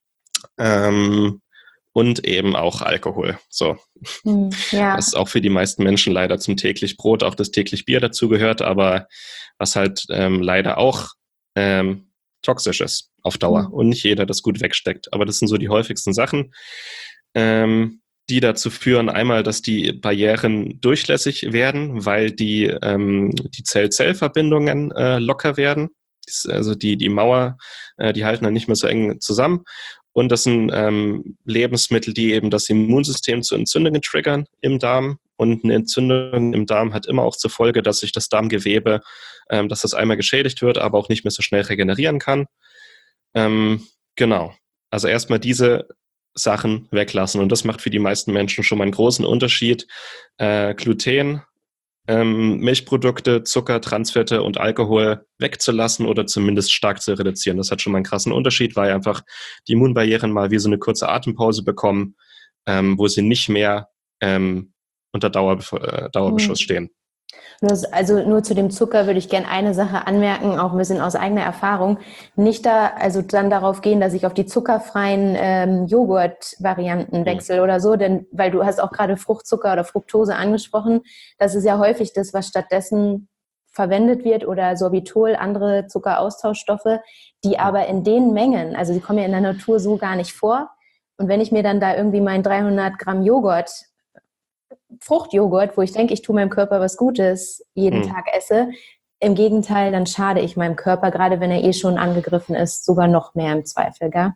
Und eben auch Alkohol. So. Ja. Was auch für die meisten Menschen leider zum täglich Brot, auch das täglich Bier dazugehört, aber was halt leider auch toxisch ist auf Dauer und nicht jeder das gut wegsteckt. Aber das sind so die häufigsten Sachen, die dazu führen, einmal, dass die Barrieren durchlässig werden, weil die Zell-Zell-Verbindungen locker werden. Also die Mauer, die halten dann nicht mehr so eng zusammen. Und das sind Lebensmittel, die eben das Immunsystem zu Entzündungen triggern im Darm. Und eine Entzündung im Darm hat immer auch zur Folge, dass sich das Darmgewebe, dass das einmal geschädigt wird, aber auch nicht mehr so schnell regenerieren kann. Genau. Also erstmal diese Sachen weglassen. Und das macht für die meisten Menschen schon mal einen großen Unterschied. Gluten, Milchprodukte, Zucker, Transfette und Alkohol wegzulassen oder zumindest stark zu reduzieren. Das hat schon mal einen krassen Unterschied, weil einfach die Immunbarrieren mal wie so eine kurze Atempause bekommen, wo sie nicht mehr unter Dauerbeschuss stehen. Also nur zu dem Zucker würde ich gerne eine Sache anmerken, auch ein bisschen aus eigener Erfahrung. Nicht also dann darauf gehen, dass ich auf die zuckerfreien Joghurt-Varianten wechsle oder so, denn weil du hast auch gerade Fruchtzucker oder Fructose angesprochen, das ist ja häufig das, was stattdessen verwendet wird oder Sorbitol, andere Zuckeraustauschstoffe, die aber in den Mengen, also die kommen ja in der Natur so gar nicht vor. Und wenn ich mir dann da irgendwie meinen 300 Gramm Fruchtjoghurt, wo ich denke, ich tue meinem Körper was Gutes, jeden Tag esse. Im Gegenteil, dann schade ich meinem Körper, gerade wenn er schon angegriffen ist, sogar noch mehr im Zweifel, gell?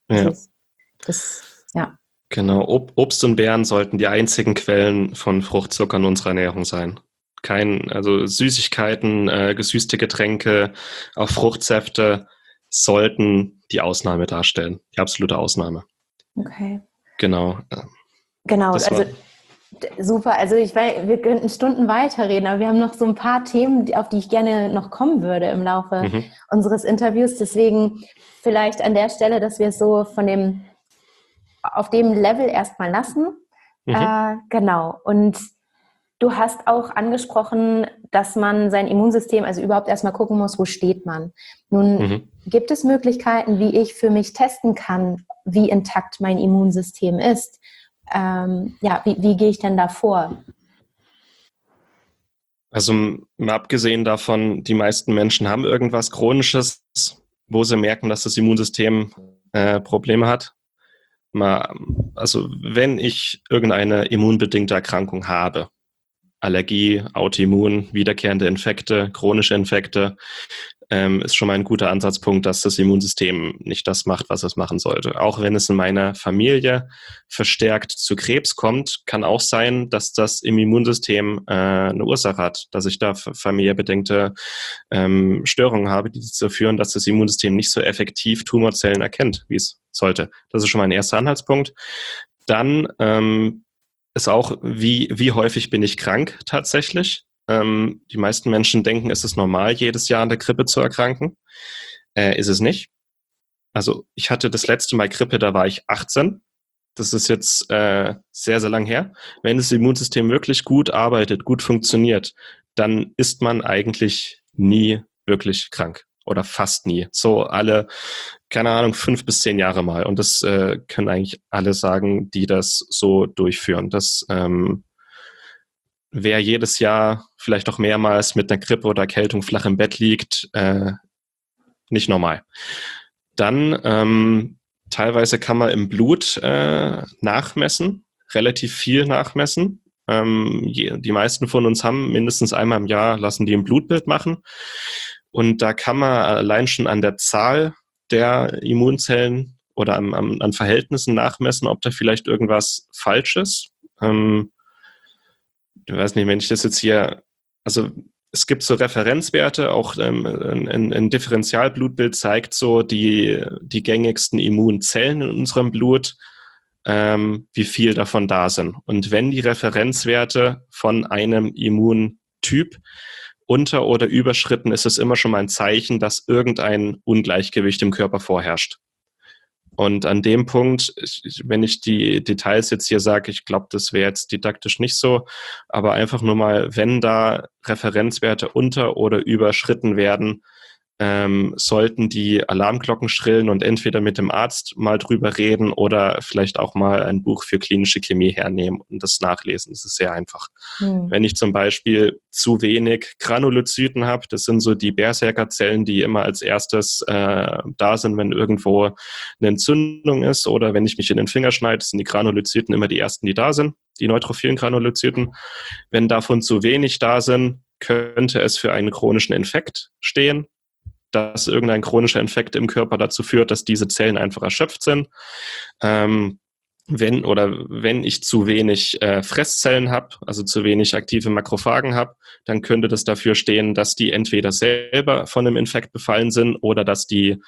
Ja. Genau, Obst und Beeren sollten die einzigen Quellen von Fruchtzucker in unserer Ernährung sein. Also Süßigkeiten, gesüßte Getränke, auch Fruchtsäfte sollten die Ausnahme darstellen, die absolute Ausnahme. Okay. Genau. Genau, also super. Also wir könnten Stunden weiterreden, aber wir haben noch so ein paar Themen, auf die ich gerne noch kommen würde im Laufe unseres Interviews. Deswegen vielleicht an der Stelle, dass wir es so auf dem Level erstmal lassen. Genau. Und du hast auch angesprochen, dass man sein Immunsystem, also überhaupt erstmal gucken muss, wo steht man. Nun gibt es Möglichkeiten, wie ich für mich testen kann, wie intakt mein Immunsystem ist. Wie gehe ich denn da vor? Also mal abgesehen davon, die meisten Menschen haben irgendwas Chronisches, wo sie merken, dass das Immunsystem Probleme hat. also wenn ich irgendeine immunbedingte Erkrankung habe, Allergie, Autoimmun, wiederkehrende Infekte, chronische Infekte, ist schon mal ein guter Ansatzpunkt, dass das Immunsystem nicht das macht, was es machen sollte. Auch wenn es in meiner Familie verstärkt zu Krebs kommt, kann auch sein, dass das im Immunsystem eine Ursache hat, dass ich da familiärbedingte Störungen habe, die dazu führen, dass das Immunsystem nicht so effektiv Tumorzellen erkennt, wie es sollte. Das ist schon mal ein erster Anhaltspunkt. Dann ist auch, wie häufig bin ich krank tatsächlich. Die meisten Menschen denken, es ist normal, jedes Jahr an der Grippe zu erkranken. Ist es nicht. Also ich hatte das letzte Mal Grippe, da war ich 18. Das ist jetzt sehr, sehr lang her. Wenn das Immunsystem wirklich gut arbeitet, gut funktioniert, dann ist man eigentlich nie wirklich krank. Oder fast nie. So alle, keine Ahnung, 5 bis 10 Jahre mal. Und das können eigentlich alle sagen, die das so durchführen. Das wer jedes Jahr vielleicht auch mehrmals mit einer Grippe oder Erkältung flach im Bett liegt, nicht normal. Dann teilweise kann man im Blut nachmessen, relativ viel nachmessen. Die meisten von uns haben mindestens einmal im Jahr, lassen die ein Blutbild machen. Und da kann man allein schon an der Zahl der Immunzellen oder an Verhältnissen nachmessen, ob da vielleicht irgendwas falsch ist. Ich weiß nicht, wenn ich das jetzt hier, also es gibt so Referenzwerte, auch ein Differentialblutbild zeigt so die gängigsten Immunzellen in unserem Blut, wie viel davon da sind. Und wenn die Referenzwerte von einem Immuntyp unter- oder überschritten, ist es immer schon mal ein Zeichen, dass irgendein Ungleichgewicht im Körper vorherrscht. Und an dem Punkt, wenn ich die Details jetzt hier sage, ich glaube, das wäre jetzt didaktisch nicht so, aber einfach nur mal, wenn da Referenzwerte unter- oder überschritten werden, sollten die Alarmglocken schrillen und entweder mit dem Arzt mal drüber reden oder vielleicht auch mal ein Buch für klinische Chemie hernehmen und das nachlesen. Das ist sehr einfach. Wenn ich zum Beispiel zu wenig Granulozyten habe, das sind so die Berserkerzellen, die immer als erstes da sind, wenn irgendwo eine Entzündung ist, oder wenn ich mich in den Finger schneide, sind die Granulozyten immer die ersten, die da sind, die neutrophilen Granulozyten. Wenn davon zu wenig da sind, könnte es für einen chronischen Infekt stehen, dass irgendein chronischer Infekt im Körper dazu führt, dass diese Zellen einfach erschöpft sind. Wenn ich zu wenig Fresszellen habe, also zu wenig aktive Makrophagen habe, dann könnte das dafür stehen, dass die entweder selber von einem Infekt befallen sind oder dass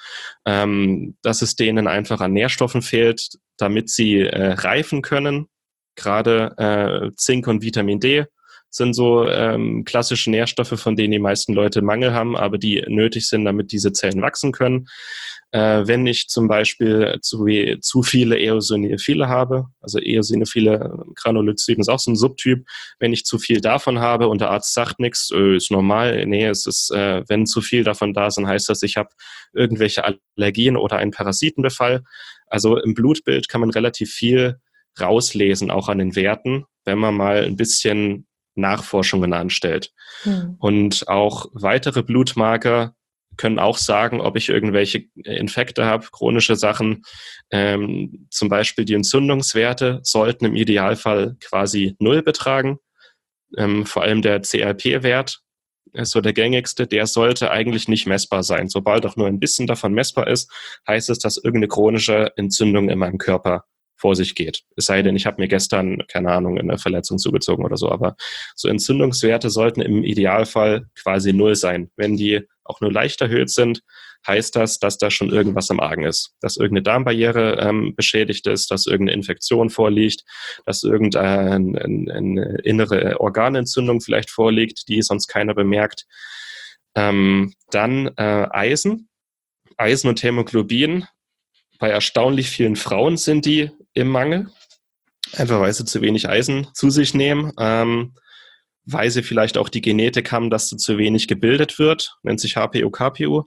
es denen einfach an Nährstoffen fehlt, damit sie reifen können. Gerade Zink und Vitamin D sind so klassische Nährstoffe, von denen die meisten Leute Mangel haben, aber die nötig sind, damit diese Zellen wachsen können. Wenn ich zum Beispiel zu viele Eosinophile habe, also eosinophile Granulozyten ist auch so ein Subtyp, wenn ich zu viel davon habe und der Arzt sagt nichts, ist normal, nee, es ist, wenn zu viel davon da sind, heißt das, ich habe irgendwelche Allergien oder einen Parasitenbefall. Also im Blutbild kann man relativ viel rauslesen, auch an den Werten, wenn man mal ein bisschen Nachforschungen anstellt. Und auch weitere Blutmarker können auch sagen, ob ich irgendwelche Infekte habe, chronische Sachen. Zum Beispiel die Entzündungswerte sollten im Idealfall quasi 0 betragen. Vor allem der CRP-Wert ist so der gängigste, der sollte eigentlich nicht messbar sein. Sobald auch nur ein bisschen davon messbar ist, heißt es, dass irgendeine chronische Entzündung in meinem Körper vor sich geht. Es sei denn, ich habe mir gestern, keine Ahnung, eine Verletzung zugezogen oder so. Aber so Entzündungswerte sollten im Idealfall quasi 0 sein. Wenn die auch nur leicht erhöht sind, heißt das, dass da schon irgendwas am Argen ist. Dass irgendeine Darmbarriere beschädigt ist, dass irgendeine Infektion vorliegt, dass irgendeine innere Organentzündung vielleicht vorliegt, die sonst keiner bemerkt. Dann Eisen. Eisen und Hämoglobin. Bei erstaunlich vielen Frauen sind die im Mangel, einfach weil sie zu wenig Eisen zu sich nehmen, weil sie vielleicht auch die Genetik haben, dass sie zu wenig gebildet wird, nennt sich HPO-KPO.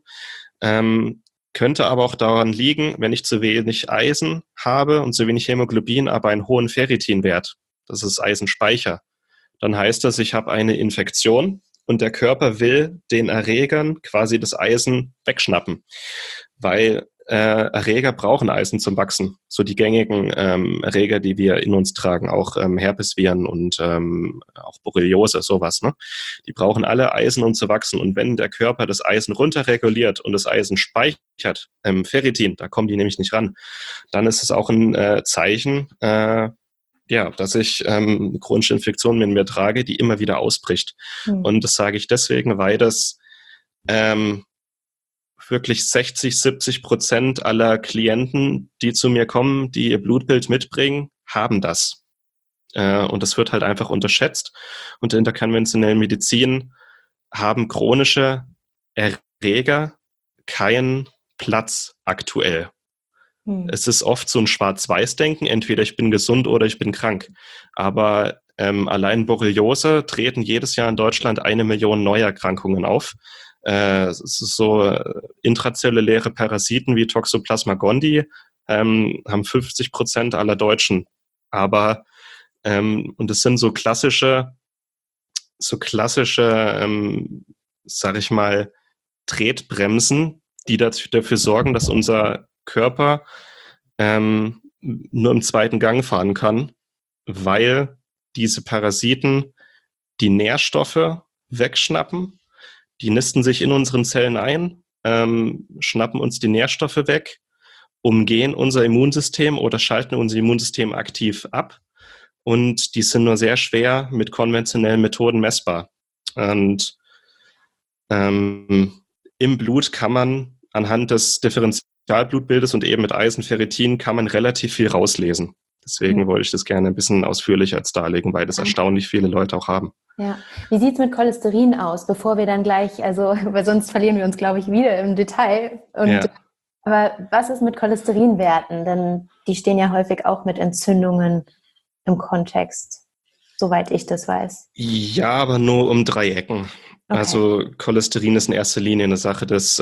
Könnte aber auch daran liegen, wenn ich zu wenig Eisen habe und zu wenig Hämoglobin, aber einen hohen Ferritinwert, das ist Eisenspeicher, dann heißt das, ich habe eine Infektion und der Körper will den Erregern quasi das Eisen wegschnappen, weil Erreger brauchen Eisen zum Wachsen. So die gängigen Erreger, die wir in uns tragen, auch Herpesviren und auch Borreliose, sowas. Ne? Die brauchen alle Eisen, um zu wachsen. Und wenn der Körper das Eisen runterreguliert und das Eisen speichert, Ferritin, da kommen die nämlich nicht ran, dann ist es auch ein Zeichen, dass ich eine chronische Infektion in mir trage, die immer wieder ausbricht. Und das sage ich deswegen, weil das wirklich 60-70% aller Klienten, die zu mir kommen, die ihr Blutbild mitbringen, haben das. Und das wird halt einfach unterschätzt. Und in der konventionellen Medizin haben chronische Erreger keinen Platz aktuell. Es ist oft so ein Schwarz-Weiß-Denken, entweder ich bin gesund oder ich bin krank. Aber allein Borreliose treten jedes Jahr in Deutschland 1 Million Neuerkrankungen auf. Es ist so intrazelluläre Parasiten wie Toxoplasma gondii haben 50% aller Deutschen. Aber und es sind so klassische, sag ich mal, Tretbremsen, die dafür sorgen, dass unser Körper nur im zweiten Gang fahren kann, weil diese Parasiten die Nährstoffe wegschnappen. Die nisten sich in unseren Zellen ein, schnappen uns die Nährstoffe weg, umgehen unser Immunsystem oder schalten unser Immunsystem aktiv ab. Und die sind nur sehr schwer mit konventionellen Methoden messbar. Und im Blut kann man anhand des Differentialblutbildes und eben mit Eisen, Ferritin kann man relativ viel rauslesen. Deswegen wollte ich das gerne ein bisschen ausführlicher als darlegen, weil das erstaunlich viele Leute auch haben. Ja. Wie sieht es mit Cholesterin aus, bevor wir dann gleich, weil sonst verlieren wir uns, glaube ich, wieder im Detail. Aber was ist mit Cholesterinwerten? Denn die stehen ja häufig auch mit Entzündungen im Kontext, soweit ich das weiß. Ja, aber nur um 3 Ecken. Okay. Also Cholesterin ist in erster Linie eine Sache des,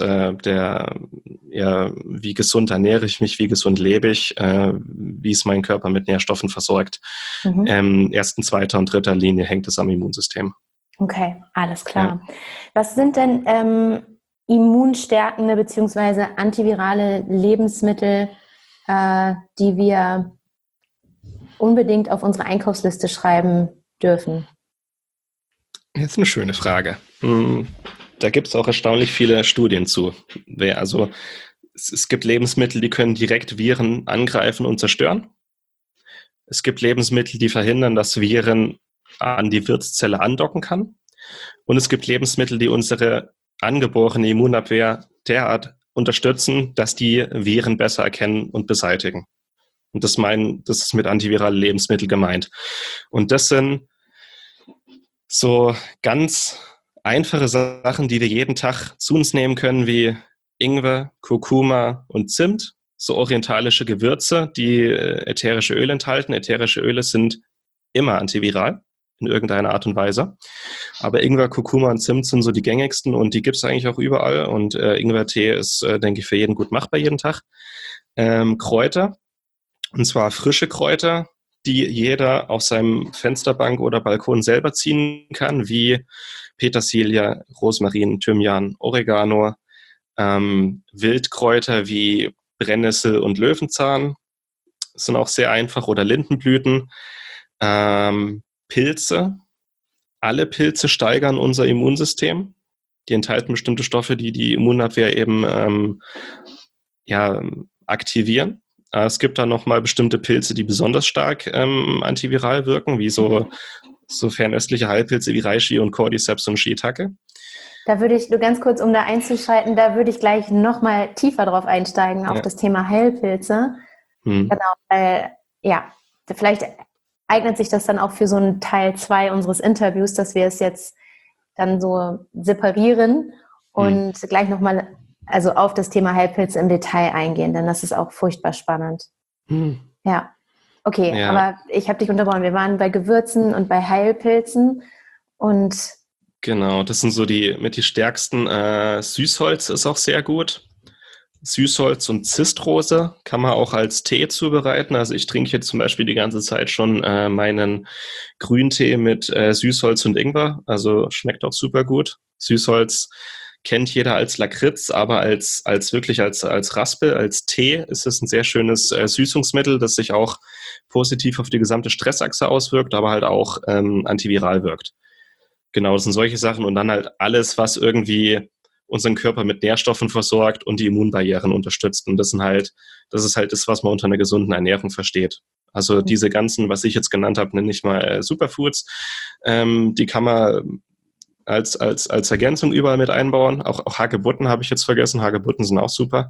wie gesund ernähre ich mich, wie gesund lebe ich, wie ist mein Körper mit Nährstoffen versorgt. Ersten, zweiter und dritter Linie hängt es am Immunsystem. Okay, alles klar. Ja. Was sind denn immunstärkende bzw. antivirale Lebensmittel, die wir unbedingt auf unsere Einkaufsliste schreiben dürfen? Jetzt eine schöne Frage. Da gibt es auch erstaunlich viele Studien zu. Also es gibt Lebensmittel, die können direkt Viren angreifen und zerstören. Es gibt Lebensmittel, die verhindern, dass Viren an die Wirtszelle andocken kann. Und es gibt Lebensmittel, die unsere angeborene Immunabwehr derart unterstützen, dass die Viren besser erkennen und beseitigen. Und das ist mit antivirale Lebensmittel gemeint. Und das sind so ganz einfache Sachen, die wir jeden Tag zu uns nehmen können, wie Ingwer, Kurkuma und Zimt. So orientalische Gewürze, die ätherische Öle enthalten. Ätherische Öle sind immer antiviral in irgendeiner Art und Weise. Aber Ingwer, Kurkuma und Zimt sind so die gängigsten und die gibt es eigentlich auch überall. Und Ingwertee ist, denke ich, für jeden gut machbar jeden Tag. Kräuter, und zwar frische Kräuter, die jeder auf seinem Fensterbank oder Balkon selber ziehen kann, wie Petersilie, Rosmarin, Thymian, Oregano, Wildkräuter wie Brennnessel und Löwenzahn sind auch sehr einfach, oder Lindenblüten, Pilze. Alle Pilze steigern unser Immunsystem. Die enthalten bestimmte Stoffe, die die Immunabwehr eben aktivieren. Es gibt dann nochmal bestimmte Pilze, die besonders stark antiviral wirken, wie so fernöstliche Heilpilze wie Reishi und Cordyceps und Shiitake. Da würde ich, nur ganz kurz, um da einzuschreiten, da würde ich gleich nochmal tiefer drauf einsteigen, auf das Thema Heilpilze. Genau, weil, vielleicht eignet sich das dann auch für so einen Teil 2 unseres Interviews, dass wir es jetzt dann so separieren und gleich nochmal auf das Thema Heilpilze im Detail eingehen, denn das ist auch furchtbar spannend. Ja, okay, aber ich habe dich unterbrochen. Wir waren bei Gewürzen und bei Heilpilzen und genau, das sind so die stärksten. Süßholz ist auch sehr gut. Süßholz und Zistrose kann man auch als Tee zubereiten. Also ich trinke jetzt zum Beispiel die ganze Zeit schon meinen Grüntee mit Süßholz und Ingwer. Also schmeckt auch super gut. Süßholz kennt jeder als Lakritz, aber als wirklich als Raspel, als Tee ist es ein sehr schönes Süßungsmittel, das sich auch positiv auf die gesamte Stressachse auswirkt, aber halt auch antiviral wirkt. Genau, das sind solche Sachen und dann halt alles, was irgendwie unseren Körper mit Nährstoffen versorgt und die Immunbarrieren unterstützt. Und das ist halt das, was man unter einer gesunden Ernährung versteht. Also diese ganzen, was ich jetzt genannt habe, nenne ich mal Superfoods, die kann man als Ergänzung überall mit einbauen. Auch Hagebutten habe ich jetzt vergessen. Hagebutten sind auch super.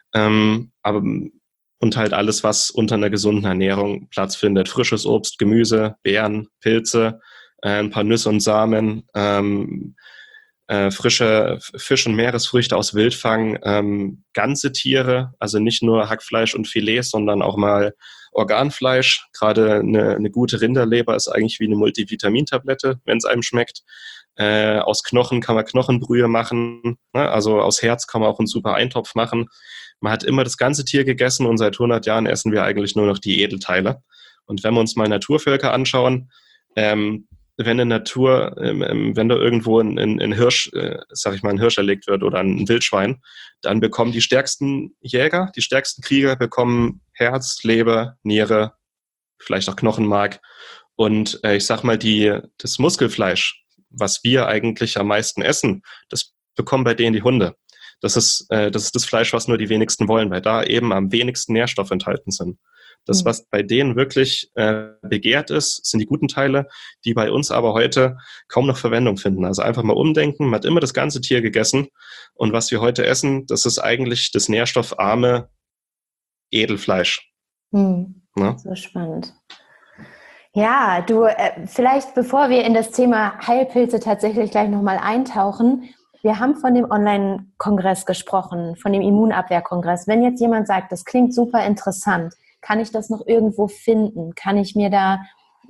Und halt alles, was unter einer gesunden Ernährung Platz findet. Frisches Obst, Gemüse, Beeren, Pilze, ein paar Nüsse und Samen, frische Fisch- und Meeresfrüchte aus Wildfang, ganze Tiere, also nicht nur Hackfleisch und Filet, sondern auch mal Organfleisch. Gerade eine gute Rinderleber ist eigentlich wie eine Multivitamintablette, wenn es einem schmeckt. Aus Knochen kann man Knochenbrühe machen, ne? Also aus Herz kann man auch einen super Eintopf machen. Man hat immer das ganze Tier gegessen und seit 100 Jahren essen wir eigentlich nur noch die Edelteile. Und wenn wir uns mal Naturvölker anschauen, wenn da irgendwo ein Hirsch, ein Hirsch erlegt wird oder ein Wildschwein, dann bekommen die stärksten Jäger, die stärksten Krieger bekommen Herz, Leber, Niere, vielleicht auch Knochenmark. Und das Muskelfleisch, was wir eigentlich am meisten essen, das bekommen bei denen die Hunde. Das ist das Fleisch, was nur die wenigsten wollen, weil da eben am wenigsten Nährstoffe enthalten sind. Das, was bei denen wirklich begehrt ist, sind die guten Teile, die bei uns aber heute kaum noch Verwendung finden. Also einfach mal umdenken. Man hat immer das ganze Tier gegessen und was wir heute essen, das ist eigentlich das nährstoffarme Edelfleisch. So spannend. Ja, du, vielleicht bevor wir in das Thema Heilpilze tatsächlich gleich nochmal eintauchen, wir haben von dem Online-Kongress gesprochen, von dem Immunabwehrkongress. Wenn jetzt jemand sagt, das klingt super interessant, kann ich das noch irgendwo finden? Kann ich mir da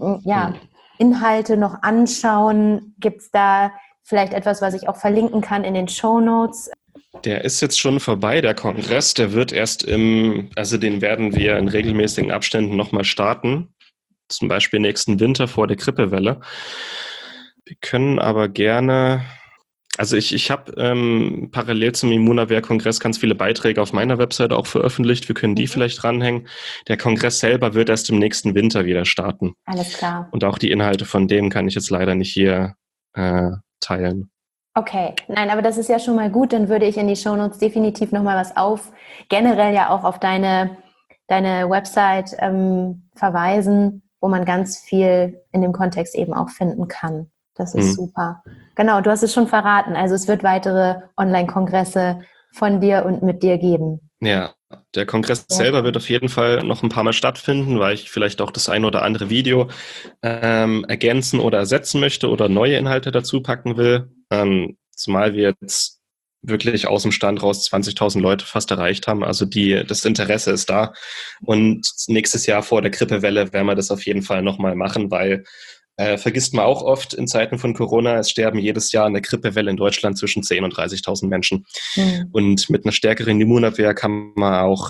Inhalte noch anschauen? Gibt es da vielleicht etwas, was ich auch verlinken kann in den Shownotes? Der ist jetzt schon vorbei, der Kongress. Der wird erst den werden wir in regelmäßigen Abständen nochmal starten. Zum Beispiel nächsten Winter vor der Grippewelle. Wir können aber gerne... Also ich habe parallel zum Immunabwehr-Kongress ganz viele Beiträge auf meiner Website auch veröffentlicht. Wir können die vielleicht ranhängen. Der Kongress selber wird erst im nächsten Winter wieder starten. Alles klar. Und auch die Inhalte von dem kann ich jetzt leider nicht hier teilen. Okay, nein, aber das ist ja schon mal gut. Dann würde ich in die Shownotes definitiv nochmal was generell ja auch auf deine Website verweisen, wo man ganz viel in dem Kontext eben auch finden kann. Das ist super. Genau, du hast es schon verraten. Also es wird weitere Online-Kongresse von dir und mit dir geben. Ja, der Kongress selber wird auf jeden Fall noch ein paar Mal stattfinden, weil ich vielleicht auch das ein oder andere Video ergänzen oder ersetzen möchte oder neue Inhalte dazu packen will. Zumal wir jetzt wirklich aus dem Stand raus 20.000 Leute fast erreicht haben. Also das Interesse ist da. Und nächstes Jahr vor der Grippewelle werden wir das auf jeden Fall nochmal machen, weil vergisst man auch oft in Zeiten von Corona, es sterben jedes Jahr in der Grippewelle in Deutschland zwischen 10.000 und 30.000 Menschen. Und mit einer stärkeren Immunabwehr kann man auch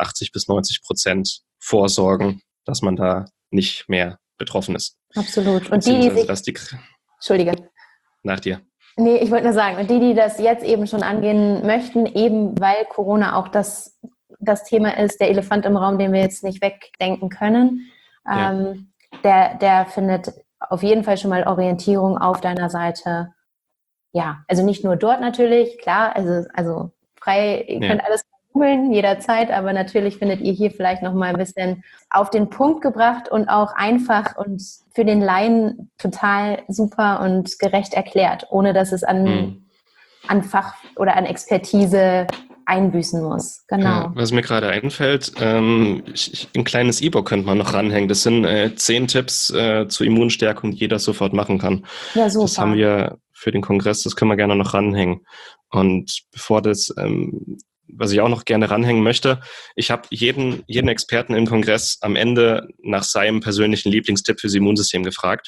80-90% vorsorgen, dass man da nicht mehr betroffen ist. Absolut. Und Entschuldige. Nach dir. Nee, ich wollte nur sagen, und die das jetzt eben schon angehen möchten, eben weil Corona auch das Thema ist, der Elefant im Raum, den wir jetzt nicht wegdenken können, der findet auf jeden Fall schon mal Orientierung auf deiner Seite. Ja, also nicht nur dort natürlich, klar, also frei, ihr könnt alles googeln, jederzeit, aber natürlich findet ihr hier vielleicht noch mal ein bisschen auf den Punkt gebracht und auch einfach und für den Laien total super und gerecht erklärt, ohne dass es an Fach oder an Expertise einbüßen muss. Genau. Ja, was mir gerade einfällt, ein kleines E-Book könnte man noch ranhängen. Das sind 10 Tipps zur Immunstärkung, die jeder sofort machen kann. Ja, super. Das haben wir für den Kongress, das können wir gerne noch ranhängen. Und bevor das, was ich auch noch gerne ranhängen möchte, ich habe jeden Experten im Kongress am Ende nach seinem persönlichen Lieblingstipp fürs Immunsystem gefragt.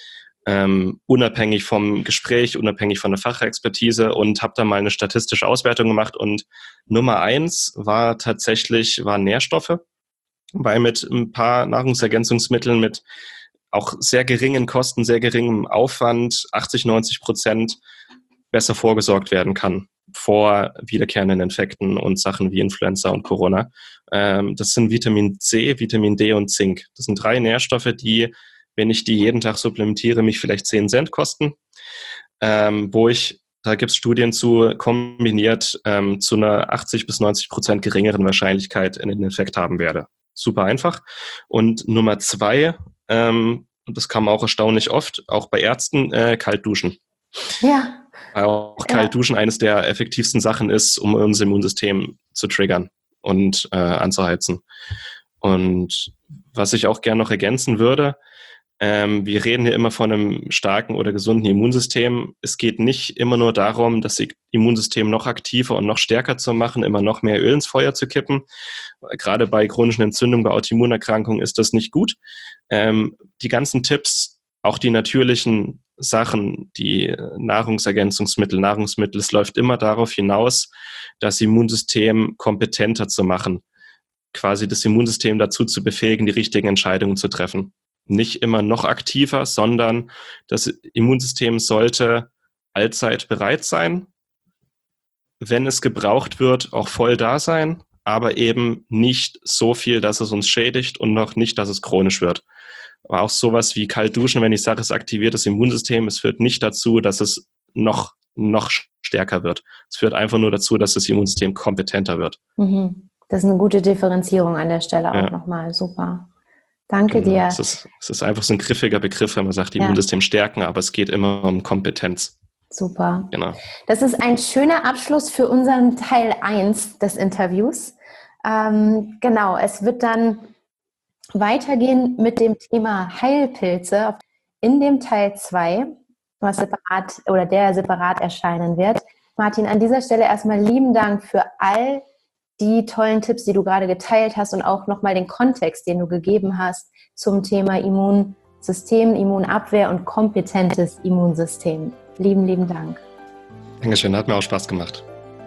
Unabhängig vom Gespräch, unabhängig von der Fachexpertise und habe da mal eine statistische Auswertung gemacht und Nummer 1 waren Nährstoffe, weil mit ein paar Nahrungsergänzungsmitteln mit auch sehr geringen Kosten, sehr geringem Aufwand, 80-90% besser vorgesorgt werden kann vor wiederkehrenden Infekten und Sachen wie Influenza und Corona. Das sind Vitamin C, Vitamin D und Zink. Das sind 3 Nährstoffe, die, wenn ich die jeden Tag supplementiere, mich vielleicht 10 Cent kosten, da gibt es Studien zu, kombiniert zu einer 80-90% geringeren Wahrscheinlichkeit einen Infekt haben werde. Super einfach. Und Nummer 2, und das kam auch erstaunlich oft, auch bei Ärzten, kalt duschen. Ja. Weil auch kalt duschen eines der effektivsten Sachen ist, um unser Immunsystem zu triggern und anzuheizen. Und was ich auch gerne noch ergänzen würde, wir reden hier immer von einem starken oder gesunden Immunsystem. Es geht nicht immer nur darum, das Immunsystem noch aktiver und noch stärker zu machen, immer noch mehr Öl ins Feuer zu kippen. Gerade bei chronischen Entzündungen, bei Autoimmunerkrankungen ist das nicht gut. Die ganzen Tipps, auch die natürlichen Sachen, die Nahrungsergänzungsmittel, es läuft immer darauf hinaus, das Immunsystem kompetenter zu machen. Quasi das Immunsystem dazu zu befähigen, die richtigen Entscheidungen zu treffen. Nicht immer noch aktiver, sondern das Immunsystem sollte allzeit bereit sein, wenn es gebraucht wird, auch voll da sein, aber eben nicht so viel, dass es uns schädigt und noch nicht, dass es chronisch wird. Aber auch sowas wie kalt duschen, wenn ich sage, es aktiviert das Immunsystem, es führt nicht dazu, dass es noch stärker wird. Es führt einfach nur dazu, dass das Immunsystem kompetenter wird. Das ist eine gute Differenzierung an der Stelle auch nochmal. Super. Danke dir. Es ist einfach so ein griffiger Begriff, wenn man sagt, Immunsystem stärken, aber es geht immer um Kompetenz. Super. Genau. Das ist ein schöner Abschluss für unseren Teil 1 des Interviews. Genau, es wird dann weitergehen mit dem Thema Heilpilze in dem Teil 2, was separat erscheinen wird. Martin, an dieser Stelle erstmal lieben Dank für all die tollen Tipps, die du gerade geteilt hast und auch nochmal den Kontext, den du gegeben hast zum Thema Immunsystem, Immunabwehr und kompetentes Immunsystem. Lieben Dank. Dankeschön, hat mir auch Spaß gemacht.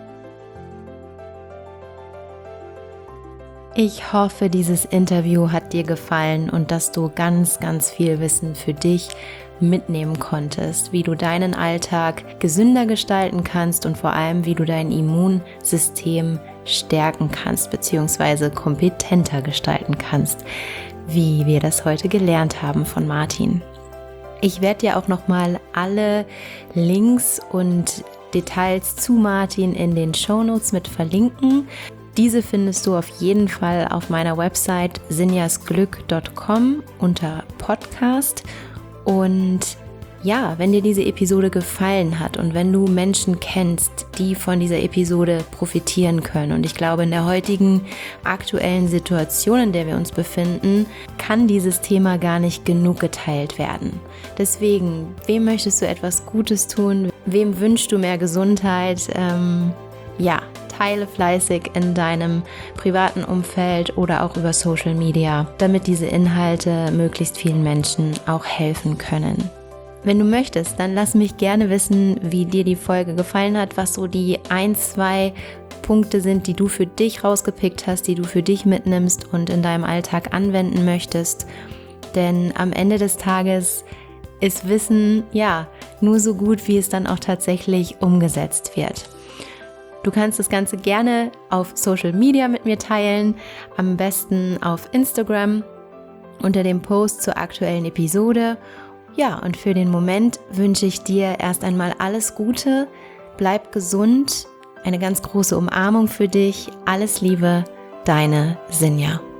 Ich hoffe, dieses Interview hat dir gefallen und dass du ganz, ganz viel Wissen für dich mitnehmen konntest, wie du deinen Alltag gesünder gestalten kannst und vor allem, wie du dein Immunsystem stärken kannst bzw. kompetenter gestalten kannst, wie wir das heute gelernt haben von Martin. Ich werde dir auch nochmal alle Links und Details zu Martin in den Shownotes mit verlinken. Diese findest du auf jeden Fall auf meiner Website sinjasglück.com unter Podcast. Und ja, wenn dir diese Episode gefallen hat und wenn du Menschen kennst, die von dieser Episode profitieren können, und ich glaube, in der heutigen aktuellen Situation, in der wir uns befinden, kann dieses Thema gar nicht genug geteilt werden. Deswegen, wem möchtest du etwas Gutes tun? Wem wünschst du mehr Gesundheit? Teile fleißig in deinem privaten Umfeld oder auch über Social Media, damit diese Inhalte möglichst vielen Menschen auch helfen können. Wenn du möchtest, dann lass mich gerne wissen, wie dir die Folge gefallen hat, was so die 1-2 Punkte sind, die du für dich rausgepickt hast, die du für dich mitnimmst und in deinem Alltag anwenden möchtest. Denn am Ende des Tages ist Wissen nur so gut, wie es dann auch tatsächlich umgesetzt wird. Du kannst das Ganze gerne auf Social Media mit mir teilen, am besten auf Instagram unter dem Post zur aktuellen Episode. Ja, und für den Moment wünsche ich dir erst einmal alles Gute, bleib gesund, eine ganz große Umarmung für dich, alles Liebe, deine Sinja.